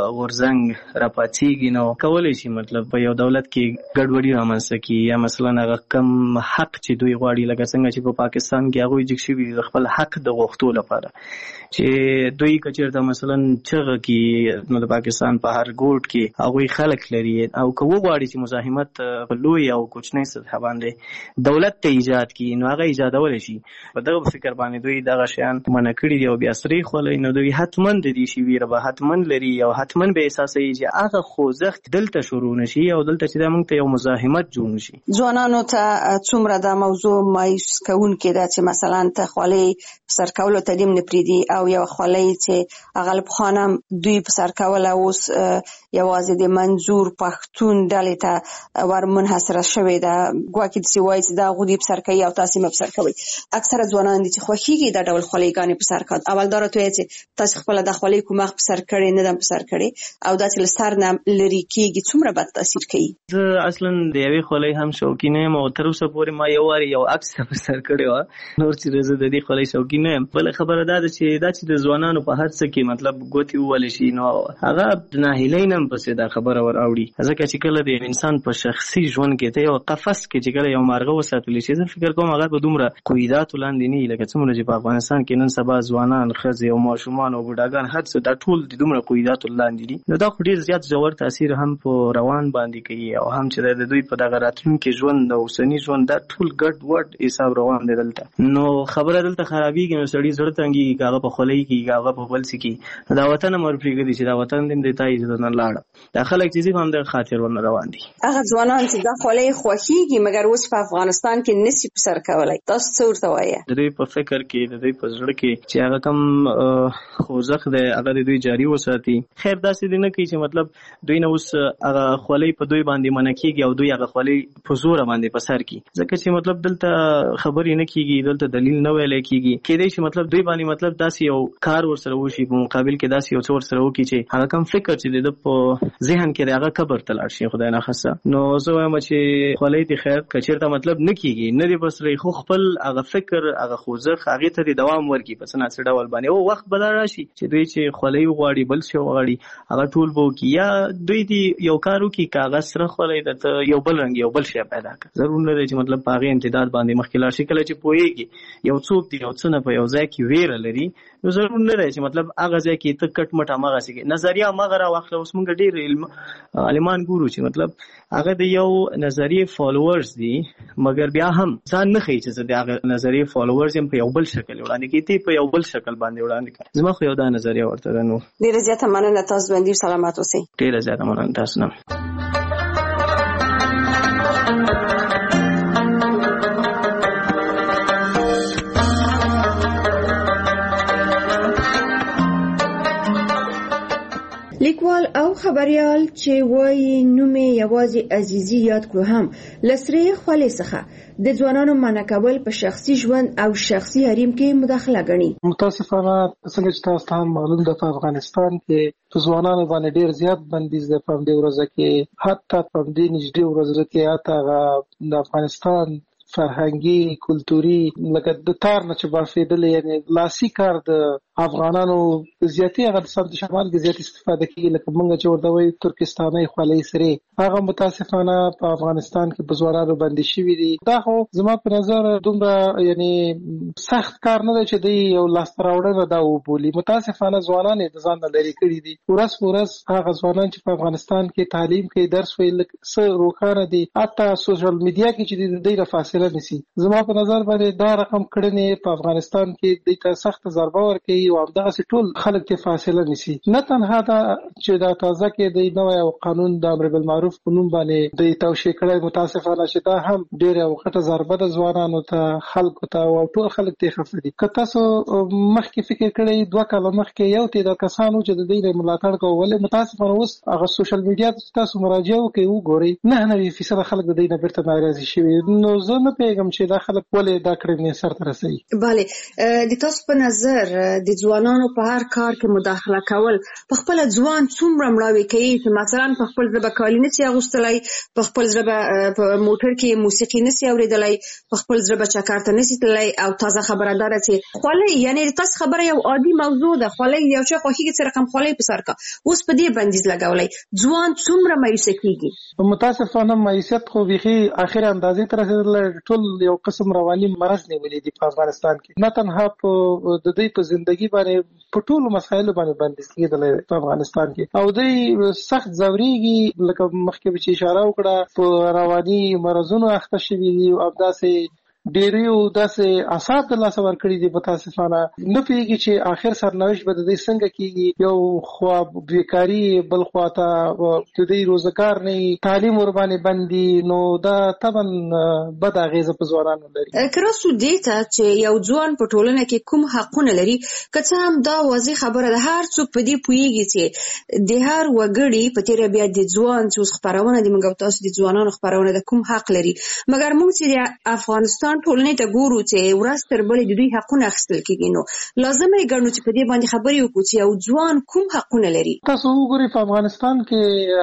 غورځنګ راپاڅېږي نو کولی شي مطلب په یو دولت کې ګډوډي رامنځته کړي، یا مثلا هغه کم حق چې دوی غواړي لکه څنګه چې په پاکستان کې هغوی جګ شوي د خپل حق د غوښتو لپاره چې دوی که چېرته مثلا چغه کړي نو د پاکستان په هر ګوټ کې هغوی خلک لري او که وغواړي چې مزاحمت په لوی او کوچنۍ سطح باندې دولت ته ایجاد کړي نو هغه ایجادولی شي. په دغه فکر باندې دوی دغه شیان منع کړي دي او بیا سرې خولۍ نو دوی حتما د دې شي ویره به حتما لري او حتما به احساسوي چې هغه خوځښت دلته شروع نشي او دلته چې دا موږ ته یو مزاحمت جوړ نشي. ځوانانو ته څومره دا موضوع مایوس کوونکې ده چې مثلا ته خولۍ په سر کولو ته دې نه پرېږدي او یو خولۍ چې هغه له پخوا نه دوی په سر کوله اوس یوازې د منظور پښتون ډلې ته ور منحصره شوې ده. ګواکې داسې وایي چې دا هغوی دې په سر کوي او تاسې مه په سر کوئ. اکثره ځوانان دي چې خوښېږي دا ډول خولۍ په سر کړي. اول دا راته وایي چې تاسې خپله دا خولۍ کوم وخت په سر کړې نه ده په سر کړې او دا چې له سر نه لرې کېږي څومره بد تاثیر کوي. زه اصلا د یوې خولۍ هم شوقي نه یم او تر اوسه پورې ما یو وارې یو عکس په سر کړې وه، نور چې زه د دې خولۍ شوقي نه یم. بله خبره دا ده چې دا چې د ځوانانو په هر څه کې مطلب ګوتې ووهلی شي نو هغه د ناهیلۍ نه هم پسې دا خبره ور اوړي، ځکه چې کله د انسان په شخصي ژوند کې ته یو قفس کې چې کله یو مارغه وساتلی شي، زه فکر کوم هغه به دومره قیوداتو لاندې نه وي لکه څومره چې په افغانستان کې نن سبا ځوانان، ښځې او ماشومان او بوډاګان هر څه دا ټول د دومره قیوداتو لاندې دي. نو دا خو ډېر زیات ژور تاثیر هم په روان باندې کوي او هم چې د دوی په دغه راتلونکي ژوند او اوسني ژوند دا ټول ګډ وډ حساب روان دی دلته. نو خبره دلته خرابېږي نو سړي زړه تنګېږي که هغه په خولۍ کې که هغه په بل څه کې دا وطن هم ورپرېږدي چې دا وطن دې د تا عزت نه لاړه. دا خلک چې هم د خاطر ورنه روان دي. هغه ځوانان چې دا خولۍ خوښېږي مګر اوس په افغانستان کې نشي په سر کولی، تاسو څه ورته وایه؟ د دوی په فکر کې د دوی په زړه کې چې هغه کوم خوځښت دی هغه د دوی جاري وساتي. خیر داسې دی نه کوي چې مطلب دوی نه اوس هغه خولۍ په دوی باندې منع کېږي او دوی هغه خولۍ په زوره باندې په سر کړي، ځکه چې مطلب دلته خبرې نه کېږي، دلته دلیل نه ویلی کېږي. کېدای شي مطلب دوی باندې مطلب داسې یو کار ورسره وشي په مقابل کې داسې یو څه ورسره وکړي چې هغه کوم فکر چې د په ذهن کې دی هغه قبر ته لاړ شي خدای ناخواسته. نو زه وایم چې خولۍ دې خیر که چېرته مطلب نه کېږي نه دې بسرئ خو خپل هغه فکر هغه خوځښت هغې ته دې دوام ورکړي په څه ناڅه ډول باندې. او وخت به دا راشي چې دوی چې خولۍ وغواړي بل شی وغواړي هغه ټول به وکړي، یا دوی دې یو کار وکړي که هغه سره خولۍ ده ته یو بل رنګ یو بل شی پیدا کړه. ضرور نه دی چې مطلب په هغې امتداد باندې مخکې لاړ شي. کله چې پوهېږي یو څوک دی یو څه نه په یو ځای کې ویره لري نو ضرور نه دی چې مطلب هغه ځای کې ته کټ مټ هماغسې کې نظریه هماغه راواخله. اوس موږ ډېر علم عالمان ګورو چې مطلب هغه د یو نظریه فالوورز دي مګر بیا هم ځان نه ښیي چې زه د هغه نظریه فالوورز یم په یو بل شکل وړاندې کوي ته په یو بل شکل باندې وړاندې کوي زما خو یو دا نظریه ورته ده. نو ډېره زیاته مننه تاسو باندې سلامات اوسئ. ډېره زیاته مننه تاسو نه. لیکوال او خبريال چې وایي نوم یې یوازې عزیزي یاد کړو هم لسرې خولې څخه د ځوانانو منع کول په شخصي ژوند او شخصي حریم کې مداخله غني. متاسفانه څنګه چې تاسو ته معلوم ده په افغانستان کې په ځوانانو باندې ډیر زیات بندیز ده په دې ورځ کې حتی په دې نږدې ورځ کې حتی د افغانستان فرهنګي کلتوري لکه د تار نه چې بافیدل یعنی لاسي کار د افغانانو زیاتی هغه د سمت شمال کې زیات استفاده کوي لکه موږ چې ورته وایي ترکستاني خولۍ سره هغه متاسفانه په افغانستان کې په ځوانانو باندې شوی دي. دا خو زما په نظر دومره یعنی سخت کار نه دی چې دی یو لاس راوړنه دا وبولي. متاسفانه ځوانان د ځان نه لري کړی دي. ورس ورس هغه ځوانان چې په افغانستان کې تعلیم کوي درس ویل څه روکانه دي حتی سوشل میډیا کې چې د دې فاصله نسی. زما په نظر باندې دا رقم کړنې په افغانستان کې د سخت ضربه ورکړي او همدغه ټول خلک ته فاصله نسی. نه تنها دا چې دا تازه کې د نوې قانون د امر بالمعروف قانون باندې د توشیح کړي متاسفانه چې دا هم ډېره وخت ضربه د ځوانانو ته خلکو ته او ټول خلک ته خفدي. که تاسو مخکې فکر کړئ دوه کاله مخکې یو ته د کسانو چې د دې ملاتړ کوله متاسفانه اوس هغه سوشل میډیا تاسو مراجعه وکړئ وګورئ نه نه فیصد خلک د دې نه بیرته ناراضي شوي. نو زه نه پیغام چې دا خلک ولې دا کړنې سر ته رسوي. bale د تاسو په نظر د ځوانانو په هر کار کې مداخله کول په خپل ځوان څومره مړاوي کوي چې مثلا په خپل ځبه کالی نسی اغوستلای په خپل ځبه په موټر کې موسیقي نسی اوریدلای په خپل ځبه چکرته نسی تلای او تازه خبردار چې خولې یعنی تاسو خبره یو عادي موضوع ده خولې یو څه خوخیږي چې رقم خولې په سر کا اوس په دې بندیز لګولای ځوان څومره مایوس کیږي. متاسفانه مایوسیت خو بيخي اخر اندازې تر رسیدل ټول یو قسم رواني مرض نیولې دي په افغانستان کې. نه تنها په د دې په ژوندۍ باندې په ټولو مسایلو باندې بندیز کېدل په افغانستان کې او دوی سخت ځوريږي لکه مخکې چې اشاره وکړه په رواني مرزونو اخته شوي دي او داسې ډیریو داسې اثار د لاس ورکړي دي. متاسفانه نه پیږي چې اخر سرنوشت به د دې څنګه کیږي. یو خو بیکاری بل خو ته د دې روزګار نه تعلیم ور باندې بندي نو دا طبعا بد اغیزه په ځوانانو لري. کراسو دیتا چې یو ځوان په ټولنه کې کوم حقونه لري که څه هم دا واضح خبره ده هر څوک په دې پوهیږي چې د هر وګړي په تیر بیا د ځوان چې خبرونه د موږ تاسو د ځوانانو خبرونه د کوم حق لري مګر موږ چې افغانستان ټولنې ته ګورو چې ورځ تر بلې د دوی حقونه اخیستل کیږي نو لازم یې ګڼو چې په دې باندې خبرې وکړو چې یو ځوان کوم حقونه لري. تاسو وګورئ په افغانستان کې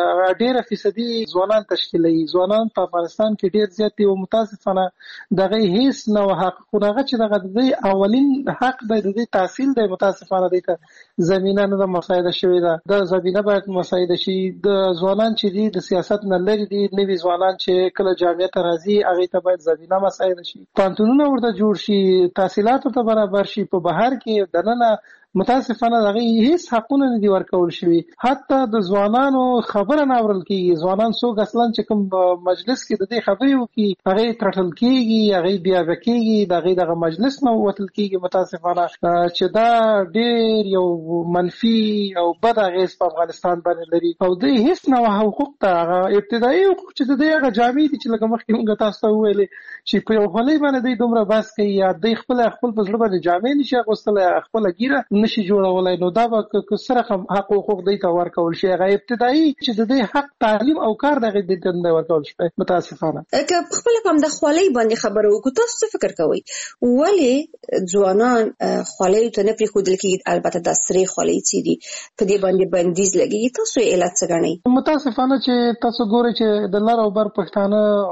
ډېر فیصدي ځوانان تشکیلوي. ځوانان په افغانستان کې ډېر زیات دي او متاسفانه دغه هیڅ نو حق خدغه چې دغه د اولین حق د دې تحصیل د متاسفانه د زمينه نه مساعده شوې ده. د زمينه باید مساعده شي. د ځوانان چې دي د سیاست نه لري دي نوي ځوانان چې کله جامعه ته راځي هغه ته باید زمينه مساعده شي. پانتونونه ورته جوړ شي تحصیلات ته برابر شي. په بهر کې دننه متاسفانه دغه هیڅ حقونه نه دي ورکول شوی. حتی د ځوانانو خبره نه اورل کیږي. ځوانان څوک اصلا چې کوم مجلس کې د دې خبرې وکي هغه ترټل کیږي هغه بیا وکیږي دغه دغه مجلس نه وتل کیږي. متاسفانه چې دا ډېر یو منفي او بد اغیز په افغانستان باندې لري او د هیڅ نه حقوق ته ابتدایي حقوق چې د دغه جامع دي چې لکه مخکې موږ تاسو ته ویلې چې په یو خولۍ باندې د دومره بس کوي یا د خپل خپل په ځړ باندې جامع نشي اغوستل خپل ګیره نشي جوړولای نو دا به سره حق او حقوق دی ته ورکول شي. هغه ابتدایي چې د دې حق تعلیم او کار دغه د دند ورکول شي. متاسفانه که خپل کوم د خولۍ باندې خبرو وکړو تاسو څه فکر کوئ ولی ځوانان خولۍ ته نه پریښودل کیږي البته د سری خولۍ چې دي په دې باندې بندیز لګي تاسو علت څه غنئ؟ متاسفانه چې تاسو ګورئ چې د لار او بر پښتانه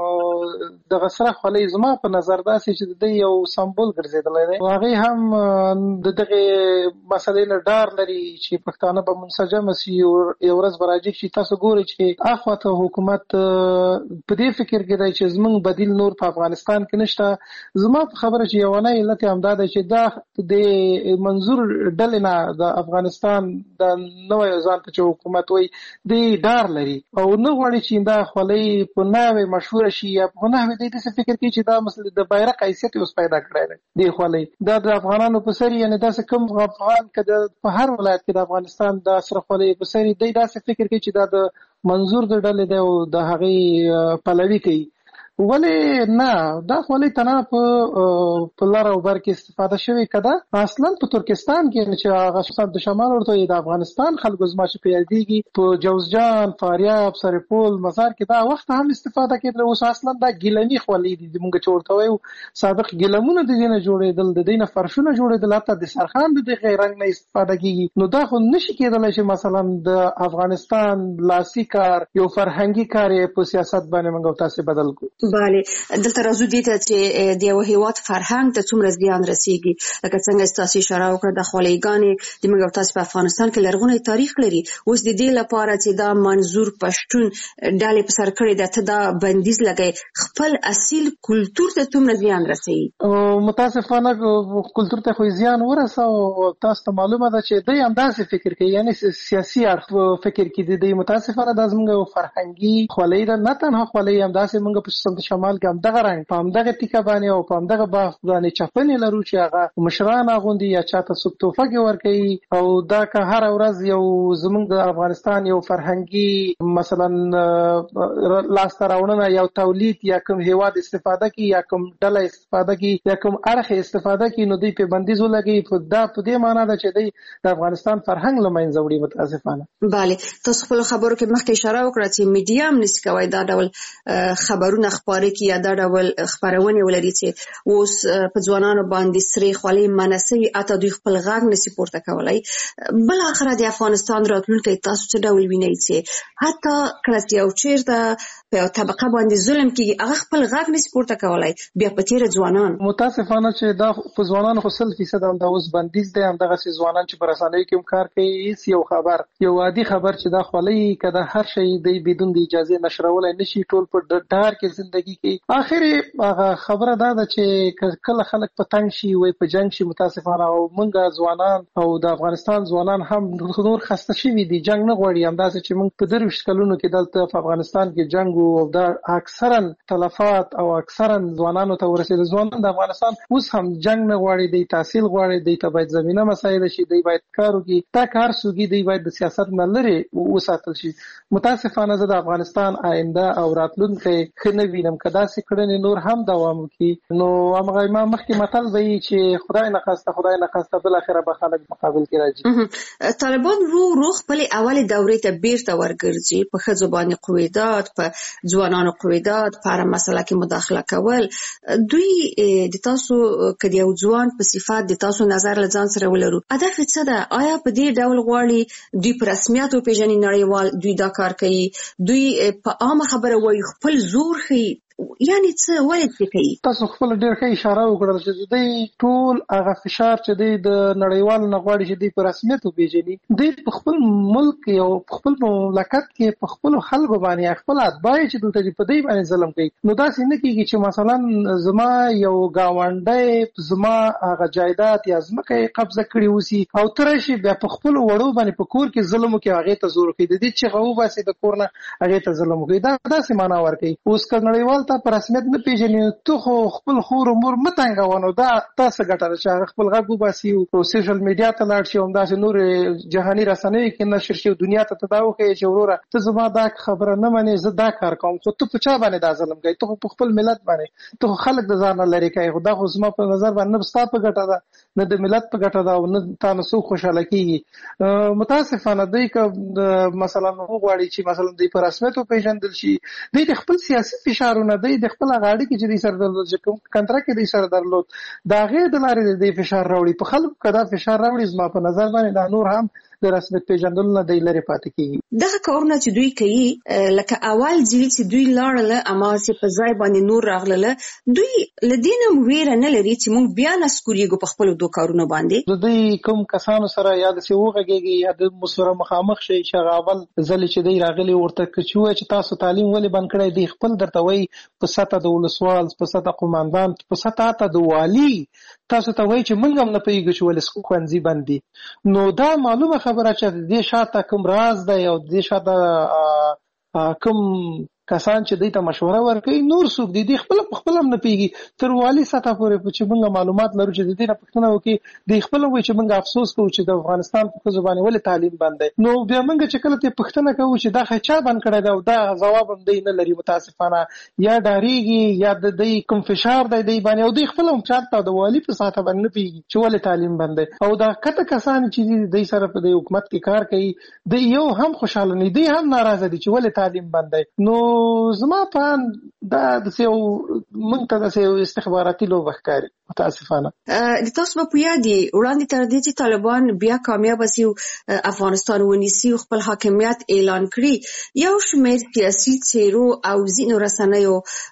د غسره خولۍ زما په نظر داسې چې د یو سمبول ګرځیدلی دی. هغه هم د دغه مسلې نه ډار لري چې پښتانه به منسجم شي او یو ورځ به راځي چې تاسو ګورئ چې اخواته حکومت په دې فکر کې دی چې زموږ بدیل نور په افغانستان کې نشته. زما په خبره چې یوانه علت هم دا دی چې دا د منظور ډلې نه د افغانستان د نوې ځان ته چې حکومت وایي دی ډار لري او نه غواړي چې دا خولۍ په نوې مشهوره شي یا په نوې دی داسې فکر کوي چې دا مسله د بیرغ حیثیت اوس پیدا کړی دی دی خولۍ دا د افغانانو په سر یعنې داسې کوم افغان که د په هر ولایت کې د افغانستان د سره خولۍ په سر دی داسې فکر کوي چې دا د منظور د ډلې دی او د هغې پلوي کوي. ولې نه دا خولۍ تنها په په لر او بر کې استفاده شوې که ده اصلا په ترکستان کې چې هغه د شمال ورته د افغانستان خلکو زما چې په یادېږي په جوزجان فاریاب سرپول مزار کې دا وخت هم استفاده کېدله. اوس اصلا دا ګیلمي خولۍ دي موږ چې ورته وایو سابق ګیلمونه د دې نه جوړېدل د دې نه فرشونه جوړېدل حتی د سرخان د دغې رنګ نه استفاده کېږي. نو دا خو نشي کېدلی چې مثلا د افغانستان لاسي کار یو فرهنګي کار یې په سیاست باندې موږ تاسې بدل کړو. بله دلته راځو دې ته چې د یو هیواد فرهنګ ته څومره زیان رسیږي. لکه څنګه تاسو اشاره وکړه د خولۍ د موږ تاسو په افغانستان کې لرغونی تاریخ لري. اوس د دې لپاره چې دا منظور پښتون ډلې په سر کړې ده ته دا بندیز لګي خپل اصیل کلتور ته څومره زیان رسوي. متاسفانه کلتور ته خو زیان ورسه او تاسو ته معلومه ده چې دوی همداسې فکر کوي یعنی سیاسي اړخ فکر کوي. دوی متاسفانه د زموږ فرهنګي خولۍ ده نه تنها خولۍ همداسې موږ په سمت شمال کې هم دغه رنګ په همدغه ټیکه باندې او په همدغه باغ باندې چپنې لرو چې هغه مشران اغوندي یا چاته څوک تحفه کې ورکوي او دا که هره ورځ یو زموږ د افغانستان یو فرهنګي مثلا لاسته راوړنه یو تولید یا کوم هیواد استفاده کوي یا کوم ډله استفاده کوي یا کوم اړخ استفاده کوي نو دوی په بندیز ولګوي. په دا په دې معنا ده چې دوی د افغانستان فرهنګ له منځه وړي متاسفانه. بله تاسو خپل خبرو کې مخکې اشاره وکړه چې میډیا هم نشي کوي دا ډول خبرونه خبرې کې یا دا ډول خبرونه ولري چې اوس په ځوانانو باندې سری خولۍ منسي اته دوی خپل غږ نشي پورته کولای. بل اخر د افغانستان راتلونکي تاسو څه ډول وینئ چې حتی کله چې یو چیرته په طبقه باندې ظلم کیږي هغه خپل غږ نشي پورته کولای بیا په تیر ځوانان متاسفانه چې دا په ځوانانو خو سل فیصد هم دا اوس بندیز دی هم دغه ځوانان چې پر رسنیو کې کار کوي هیڅ یو خبر یو عادي خبر چې دا خولۍ کده هر شی دی بدون د اجازه نشرولای نشي ټول په ډار کې ژوندۍ کوي. اخر هغه خبره دا ده چې کله خلک په تنګ شي وي په جنگ شي متاسفانه او موږ ځوانان او د افغانستان ځوانان هم نور خسته شوي دي جنگ نه غواړي همداسې چې موږ په درویشت کلونو کې دلته په افغانستان کې جنگ او دا اکثرا تلفات او اکثرا ځوانانو ته ورسېد. ځوانان د افغانستان اوس هم جنگ نه غواړي دی تحصیل غواړي دی ته باید زمينه مسایل شي دی باید کار وکړي تا کار سوګي دی باید د سیاست نه لري وساتل شي. متاسفانه زه د افغانستان آینده او راتلونکي خنه وینم کدا سې کړنې نور هم دوام وکړي نو هغه ما مخکې متل وی چې خدای نه خواسته خدای نه خواسته بل اخره به خلک مقابل کې راځي. طالبان رو رو خپل اوله دورې ته بیرته ورګرځي په ښځو باندې قویدات په ځوانانو قویدات په هر مسله کې مداخله کول. دوی د تاسو کدی یو ځوان په صفات د تاسو نظر لځان سره ولرو هدف څه ده؟ آیا په دې ډول غواړي دوی په رسمیت او پیژنې نړیوال دوی دا کار کوي دوی په عامه خبره وایي خپل زور خي یعنی څه ولې څه کوي؟ تاسو خپل ډېر ښه اشاره وکړه چې دوی ټول هغه فشار چې دوی د نړیوال نه غواړي چې دوی په رسمیت وپېژني دوی په خپل ملک او په خپل مملکت کې په خپل خلکو باندې خپل اتباع چې دلته په دوی باندې ظلم کوي. نو داسې نه کېږي چې مثلا زما یو ګاونډی زما هغه جایداد یا ځمکه قبضه کړې وسي او ته راشي بیا په خپل وړو باندې په کور کې ظلم وکړي هغې ته زور وکړي د دې چې هغه وباسي د کور نه هغې ته ظلم وکړي دا داسې معنا ورکوي. اوس که نړیوال ته په رسمیت نه پیژنې ته خو خپل خور مور مه تنګوه نو دا تاسو ګټه ده چې هغه خپل غږ وباسي او سوشل میډیا ته لاړ شي همداسې نور جهاني رسنیو کې نشر شي دنیا ته ته دا وښیي چې وروره ته زما دا خبره نه منې زه دا کار کوم خو ته په چا باندې دا ظلم کوي ته خو په خپل ملت باندې ته خو خلک د ځان نه لرې کوي خو دا خو زما په نظر باندې نه ستا په ګټه ده نه د ملت په ګټه ده او نه تا نه څوک خوشحاله کېږي. متاسفانه دوی که مثلا وغواړي چې مثلا دوی په رسمیت وپېژندل شي دوی د خپل سیاسي فشارونه دوی د خپل غاړي کې چې دوی سره درلود چې کوم کنټرکټ کې دوی سره درلود د هغې د لارې د دوی فشار راوړي په خلکو که دا فشار راوړي زما په نظر باندې دا نور هم د رسمیت پیژندلو نه دی لرې پاتې کیږي. دغه کارونه چې دوی کوي لکه اول ځل چې دوی لاړل اما چې په ځای باندې نور راغله دوی لدینه ویره نه لري چې موږ بیا نسکوریږو په خپل دوه کارونه باندې. د دوی کوم کسانو سره یا د سیوغږي یا د مسره مخامخ شي چې اول ځل چې دی راغلی ورته کچوي چې تاسو تعلیم ولې بند کړی دی خپل درته وایي په سطح د ولسوال په سطح قوماندان په سطح ته د والی تاسو ته وایي چې موږ هم نه پوهیږو چې ولې ښوونځي بند دي. نو دا معلومه خبره چې د دې شاته کوم راز دی او د دې شاته کوم کسان چې دوی ته مشوره ورکوي نور څوک دي د خپل خپل هم نه پیږي تر والي سطح پورې چې موږ معلومات لرو چې د دې نه پوښتنه وکړي د خپل وایي چې موږ افسوس کوو چې د افغانستان په ځبانه ولې تعلیم بند دی. نو بیا موږ چې کله ته پوښتنه کوو چې دا خچا بند کړی دا دا جواب هم دی نه لري متاسفانه یا ډاریږي یا د دې کوم فشار دی دی باندې او د خپل هم چاته د والي په سطح باندې پیږي چې ولې تعلیم بند دی او دا کته کسان چې د سره په د حکومت کې کار کوي د یو هم خوشاله نه دي هم ناراضه دي چې ولې تعلیم بند دی. نو زما په دا د سیو موږ ته د سیو استخباراتي لوبه ښکاري متاسفانه. د تاسو په یاد وړاندې تر دې چې طالبان بیا کامیاب شي افغانستان ونیسي خپل حاکمیت اعلان کړي یو شمېر سیاسي څیرو او ځینو رسنیو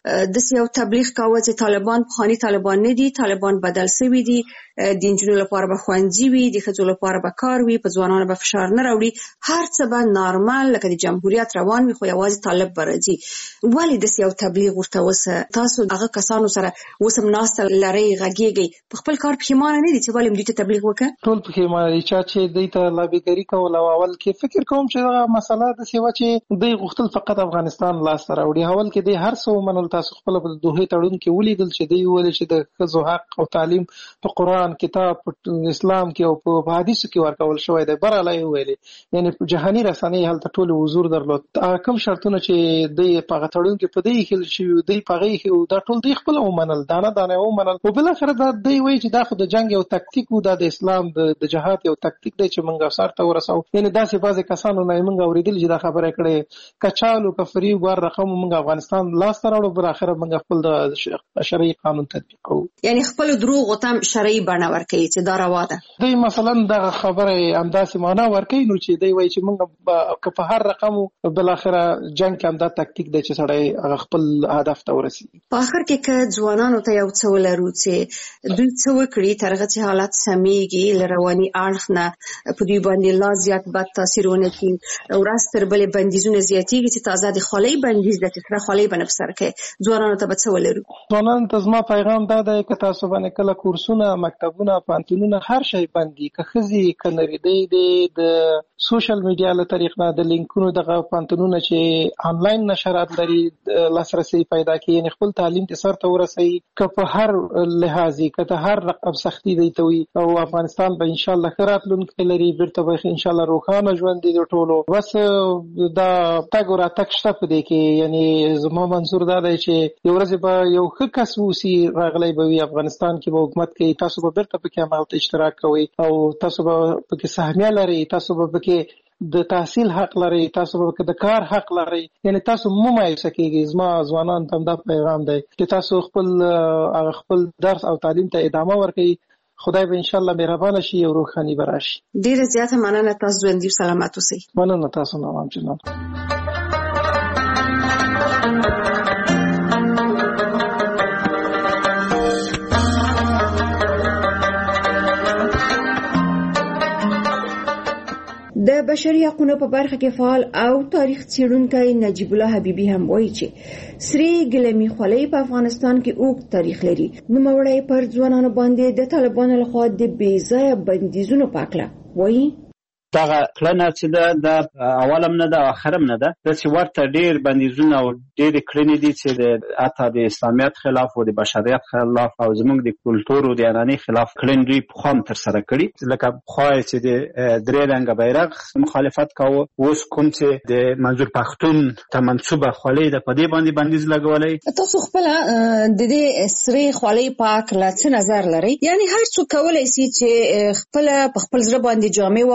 د سیو تبلیغ کاوه چې طالبان خاني طالبان نه دي طالبان بدل شوي دي د انجونو لپاره به خوندي وي د ښځو لپاره به کار وي په ځوانانو به فشار نه راوړي هر څه به نارمل لکه د جمهوریت روان وي خو یوازې طالب به راځي. ولې د سیو تبلیغ ورته وسه تاسو هغه کسانو سره وسم ناسته لري غږیږي په خپل کار پښیمانه نه دي چې ولې دوی ته تبلیغ وکړه ټول پښیمانه دي چې دوی ته لابیګری کول او اول کې فکر کوم چې دا مسله د سیوا چې دوی غوښتل فقط افغانستان لاس ته راوړي اول کې دوی هر څه ومنل تاسو خپل په دوه تړون کې ولیدل چې دوی ول چې د ښځو حق او تعلیم په قران کتاب اسلام کې او په حدیثو کې ورکول شوی دی براله ویلي یعنی جهاني رسنۍ هلته ټول حضور درلود کوم شرطونه چې دوی په غټړون کې په دې کې چې دوی په غي کې دا ټول دوی خپل ومنل دانه دانه ومنل او بل اخر دا دوی وایي چې دا خو د جنگ یو تکتیک و د اسلام د جهاد یو تکتیک دی چې موږ سره ته ورساو یعنی داسې بعضی کسانو نه موږ اوریدل چې دا خبره کړې کچالو کفری ور رقم موږ افغانستان لاس ته راوړو بل اخر موږ خپل د شرعي قانون تطبیق کوو یعنی خپل دروغ او تم شرعي بڼه ورکوي چې دا روا ده. دوی مثلا دا خبره انداسې معنا ورکوي نو چې دوی وایي چې موږ په هر رقم بل اخر جنگ کې دا تکتیک دی چې سړی خپل هدف ته ورسیږي. په اخر کې که ځوانانو ته یو څه ولرو چې دوی څه وکړي ترغه چې حالت سميږي لرواني اړخ نه په دوی باندې لا زیات بد تاثیر ونه کړي او راستر بلې بندیزونه زیاتېږي چې تازه د خولۍ بندیز د تر خولۍ باندې سر کې ځوانانو ته به څه ولرو. ځوانانو ته زما پیغام دا دی چې تاسو باندې کله کورسونه مکتبونه پانتونونه هر شی بندي که خزي کنه دی د سوشل میډیا له طریق نه د لینکونو دغه پانتونونه چې انلاین نشرات لري لاسرسي پیدا کوي یعنی خپل تعلیم ته سر ته ورسي که په هر لحاظي که ته هر رقم سختي دی ته وي او افغانستان به ان شاء الله خیراتلونکي لري بیرته به ان شاء الله روخانه ژوند دي ټولو بس دا تاګ را تک شته په دې کې یعنی زما منظور دا دی چې یو ورځ به یو ښه کس وسی راغلی به وي افغانستان کې به حکومت کوي تاسو به بیرته په کې عمل اشتراک کوي او تاسو به په کې سهمیه لري تاسو به کې د تحصیل حق لري تاسو به د کار حق لري یعنی تاسو مو مایوسه کیږئ زما ځوانان ته دا پیغام دی چې تاسو خپل خپل درس او تعلیم ته ادامه ورکړئ خدای به ان شاء الله مهربان شي او روحاني براشي. ډیره زیاته مننه تاسو ژوندۍ سلامت اوسئ. مننه تاسو نو هم جناب. د بشري حقوقو په برخه کې فعال او تاریخ څېړونکی نجیب الله حبیبي هم وایي چې سری ګلمي خولۍ په افغانستان کې اوږد تاریخ لري. نوموړی پر ځوانانو باندې د طالبانو لخوا د بې ځایه بندیزونو په اړه وایي دغه کړنه چې ده د اولم نه ده اخرم نه ده داسې ورته ډېر بندیزونه او ډېرې کړنې دي چې د حتی د اسلامیت خلاف او د بشریت خلاف او زموږ د کلتور او د عنعنې خلاف کړنې دوی پخوا هم ترسره کړي لکه پخوا چې د درې رنګه بیرغ مخالفت کاوه اوس کوم چې د منظور پښتون ته منسوبه خولۍ ده په دې باندې بندیز لګولی. تاسو خپله د دې سرې خولۍ په هکله څه نظر لرئ؟ یعنې هر څوک کولی سي چې خپله په خپل زړه باندې جامې واغوندي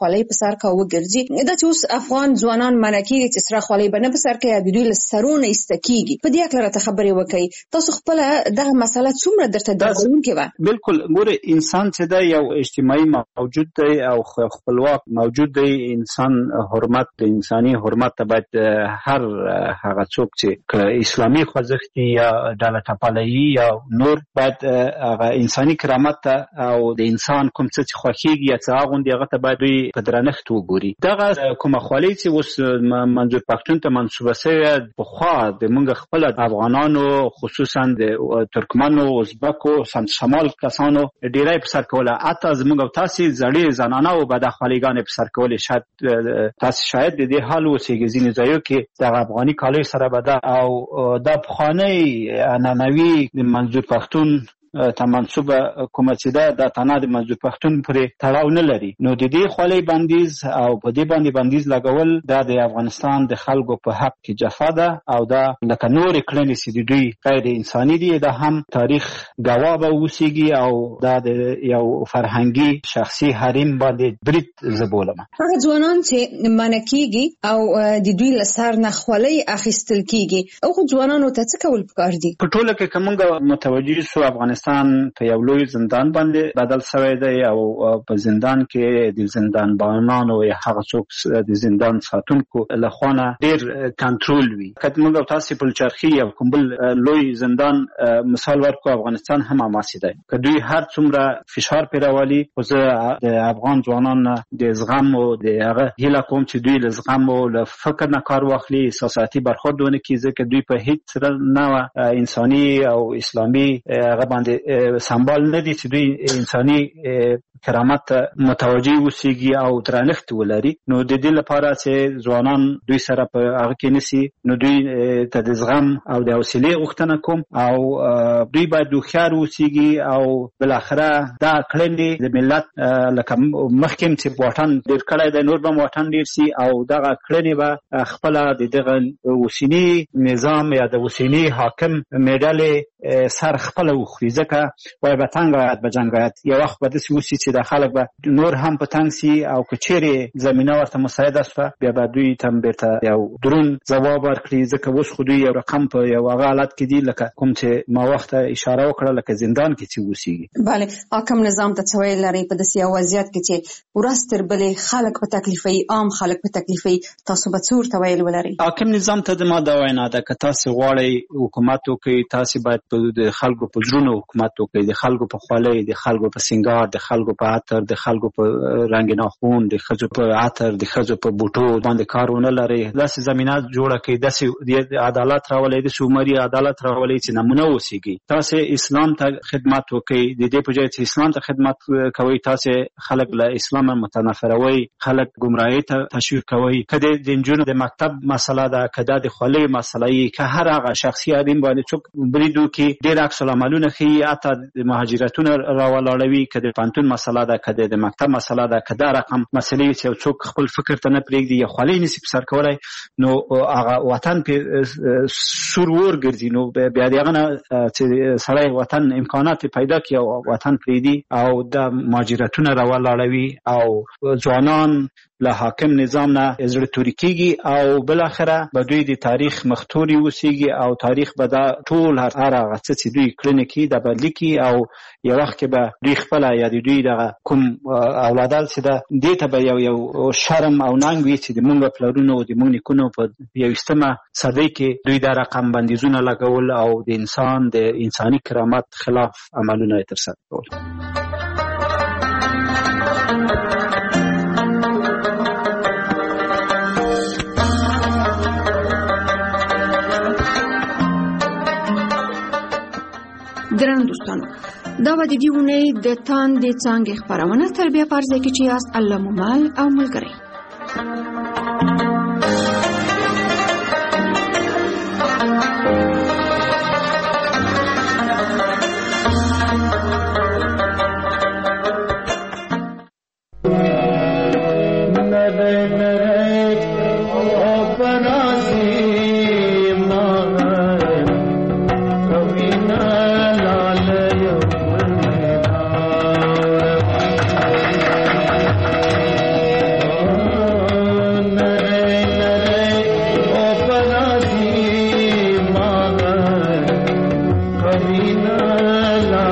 خولۍ په سر کا وګرځي دا چې اوس افغان ځوانان منکې چې سره خولۍ باندې په سر کې یا د دوی له سرونه استکیږي په دې اړه راته خبرې وکړي تاسو خپل دغه مسله څومره درته درغونکې و بالکل ګوره انسان چې دا یو اجتماعي موجود دی او خپلواک موجود دی انسان حرمت د انساني حرمت ته باید هر هغه څوک چې اسلامي خوځښت یا ډله ټپلایي یا نور باید هغه انساني کرامت او د انسان کوم څه چې خوښیږي یا څه غوندي هغه ته باید په درنښت وګوري دغه کومه خولۍ چې اوس منظور پښتون ته منسوبه شوې پخوا د موږ خپل افغانانو خصوصا د ترکمنو ازبکو سمت شمال کسانو ډیری په سر کوله حتی زموږ او تاسو زړې زنانه او بد اخلاقیان په سر کولې شاید تاسو شاید د دې حال اوسېږي ځینې ځایو کې د افغاني کالي سره بده او د پخوانی عنعنوي منظور پښتون ته منسوبه کومه چې ده د تنه د منظور پښتون پرې تړاو نه لري نو د دې خولۍ بندیز او په دې باندې بندیز لګول دا د افغانستان د خلکو په حق کې جفا ده او دا لکه نور کړنې چې د دوی غیر انساني دي دا هم تاریخ ګواه به اوسېږي او دا د یو فرهنګي شخصي حریم باندې برید زه بولم هغه ځوانان چې منکېږي او د دوی له سر نه خولۍ اخیستل کېږي او ځوانانو ته څه کول پکار دي په ټوله کې کومه متوجه شو افغانستان په یو لوی زندان باندې بدل شوی دی او په زندان کې د زندان بانانو یا هغه څوک د زندان ساتونکو له خوانه ډیر کنټرول وي کله موږ تاسو په چرخي او کومبل لوی زندان مثال ورکو افغانستان هم اماسي دی که دوی هر څومره فشار پیراولي او زه د افغان ځوانانو د زغم او د هغه هیله کوم چې دوی له زغم او له فکر نه کار واخلي احساساتي برخوردونه کیږي که دوی په هیڅ نه انساني او اسلامي هغه باندې سمبال نه دي چې دوی انساني کرامت متوجي وسیږي او درنښت ولري نو د دې لپاره چې ځوانان دوی سره په هغه کې نسی نو دوی ته د زغم او د حوصله غوښتنه کوم او دوی باید هوښیار وسیږي او بل اخره دا کړنې د ملت لکه مخکې چې واټن ډیر کړای د نور به واټن ډیر سي او دغه کړنې به خپل د دغه وسینی نظام یا د وسینی حاکم میډالې سر خپل وخوري ځکه وای به تنګ به جنګات یو وخت به داسې وسي چې د خلک به نور هم په تنګ سي او که چیرې زمینه ورته مساعده شوه بیا به دوی ته بیرته یو درون ځواب ورکړي ځکه اوس خو دوی یو رقم په یو هغه حالت کې دي لکه کوم چې ما وخت اشاره وکړه لکه زندان کې چې اوسېږي بله حاکم نظام ته څه ویل لري په داسې یو وضعیت کې چې ورځ تر بلې خلک په تکلیفوي عام خلک په تکلیفوي تاسو به څه ورته ویل ولرئ حاکم نظام ته د ما دا وینا ده که تاسو غواړئ حکومت وکړئ تاسو باید د خلکو په زړونو حکومت وکړئ د خلکو په خولۍ د خلکو په سنگار د خلکو په عطر د خلکو په رنگ ناخون د ښځو په عطر د ښځو په بوټو باندې کارونه لري داسې زمینه جوړه کړئ داسې عدالت راولئ داسې عمري عدالت راولئ چې نمونه اوسېږي تاسو اسلام ته خدمت وکړئ د دې په ځای چې اسلام ته خدمت کوئ تاسو خلک له اسلام متنفروي خلک گمراهۍ ته تشویق کوئ کله د نجونو د مکتب مسله ده کله د خولۍ مسله یې که هر هغه شخصي اړین باندې څوک بریدو کې ډېر عکس العملونه ښیي حتی د مهاجرتونه راولاړوي که د پانتون مسله ده که د مکتب مسله ده که دا رقم مسلې چې څوک خپل فکر ته نه پرېږدي یا خولۍ نشي په سر کولی نو هغه وطن پې سور ور ګرځي نو بیا د هغه نه چې سړی وطن امکانات پیدا کړي او وطن پرېږدي او د مهاجرتونه راولاړوي او ځوانان له حاکم نظام نه زړه توري کېږي او بالاخره به دوی د تاریخ مختوري اوسېږي او تاریخ به دا ټول هر هغه څه چې دوی کړنې کوي دا به لیکي او یو وخت کې به دوی خپله یا د دوی دغه کوم اولادال چې ده دې ته به یو یو شرم او ننګ وي چې د مونږ پلرونو او د مونږ نیکونو په یویشتمه صدۍ کې دوی دا رقم بندیزونه لګول او د انسان د انساني کرامت خلاف عملونه یې ترسره کول درنو دوستانو دا به د دې اونۍ د تاندې څانګې خپرونه تر بیا په ځای کې چې یاست الله مو مل او ملګری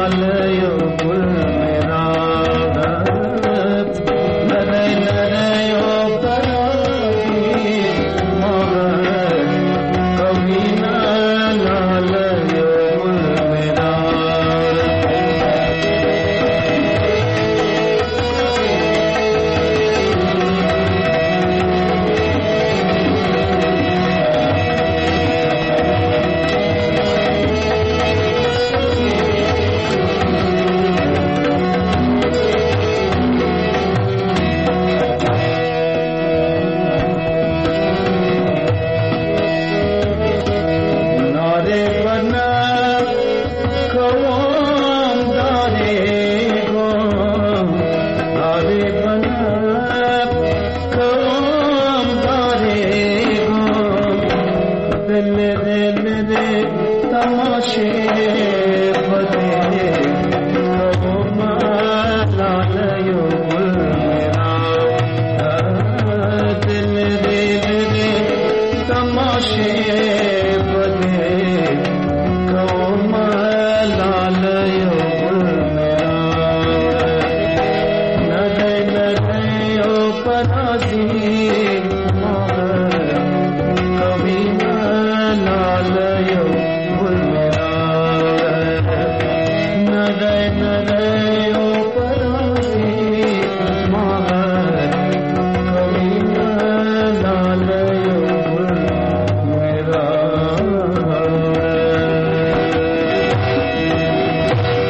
Nada, nada,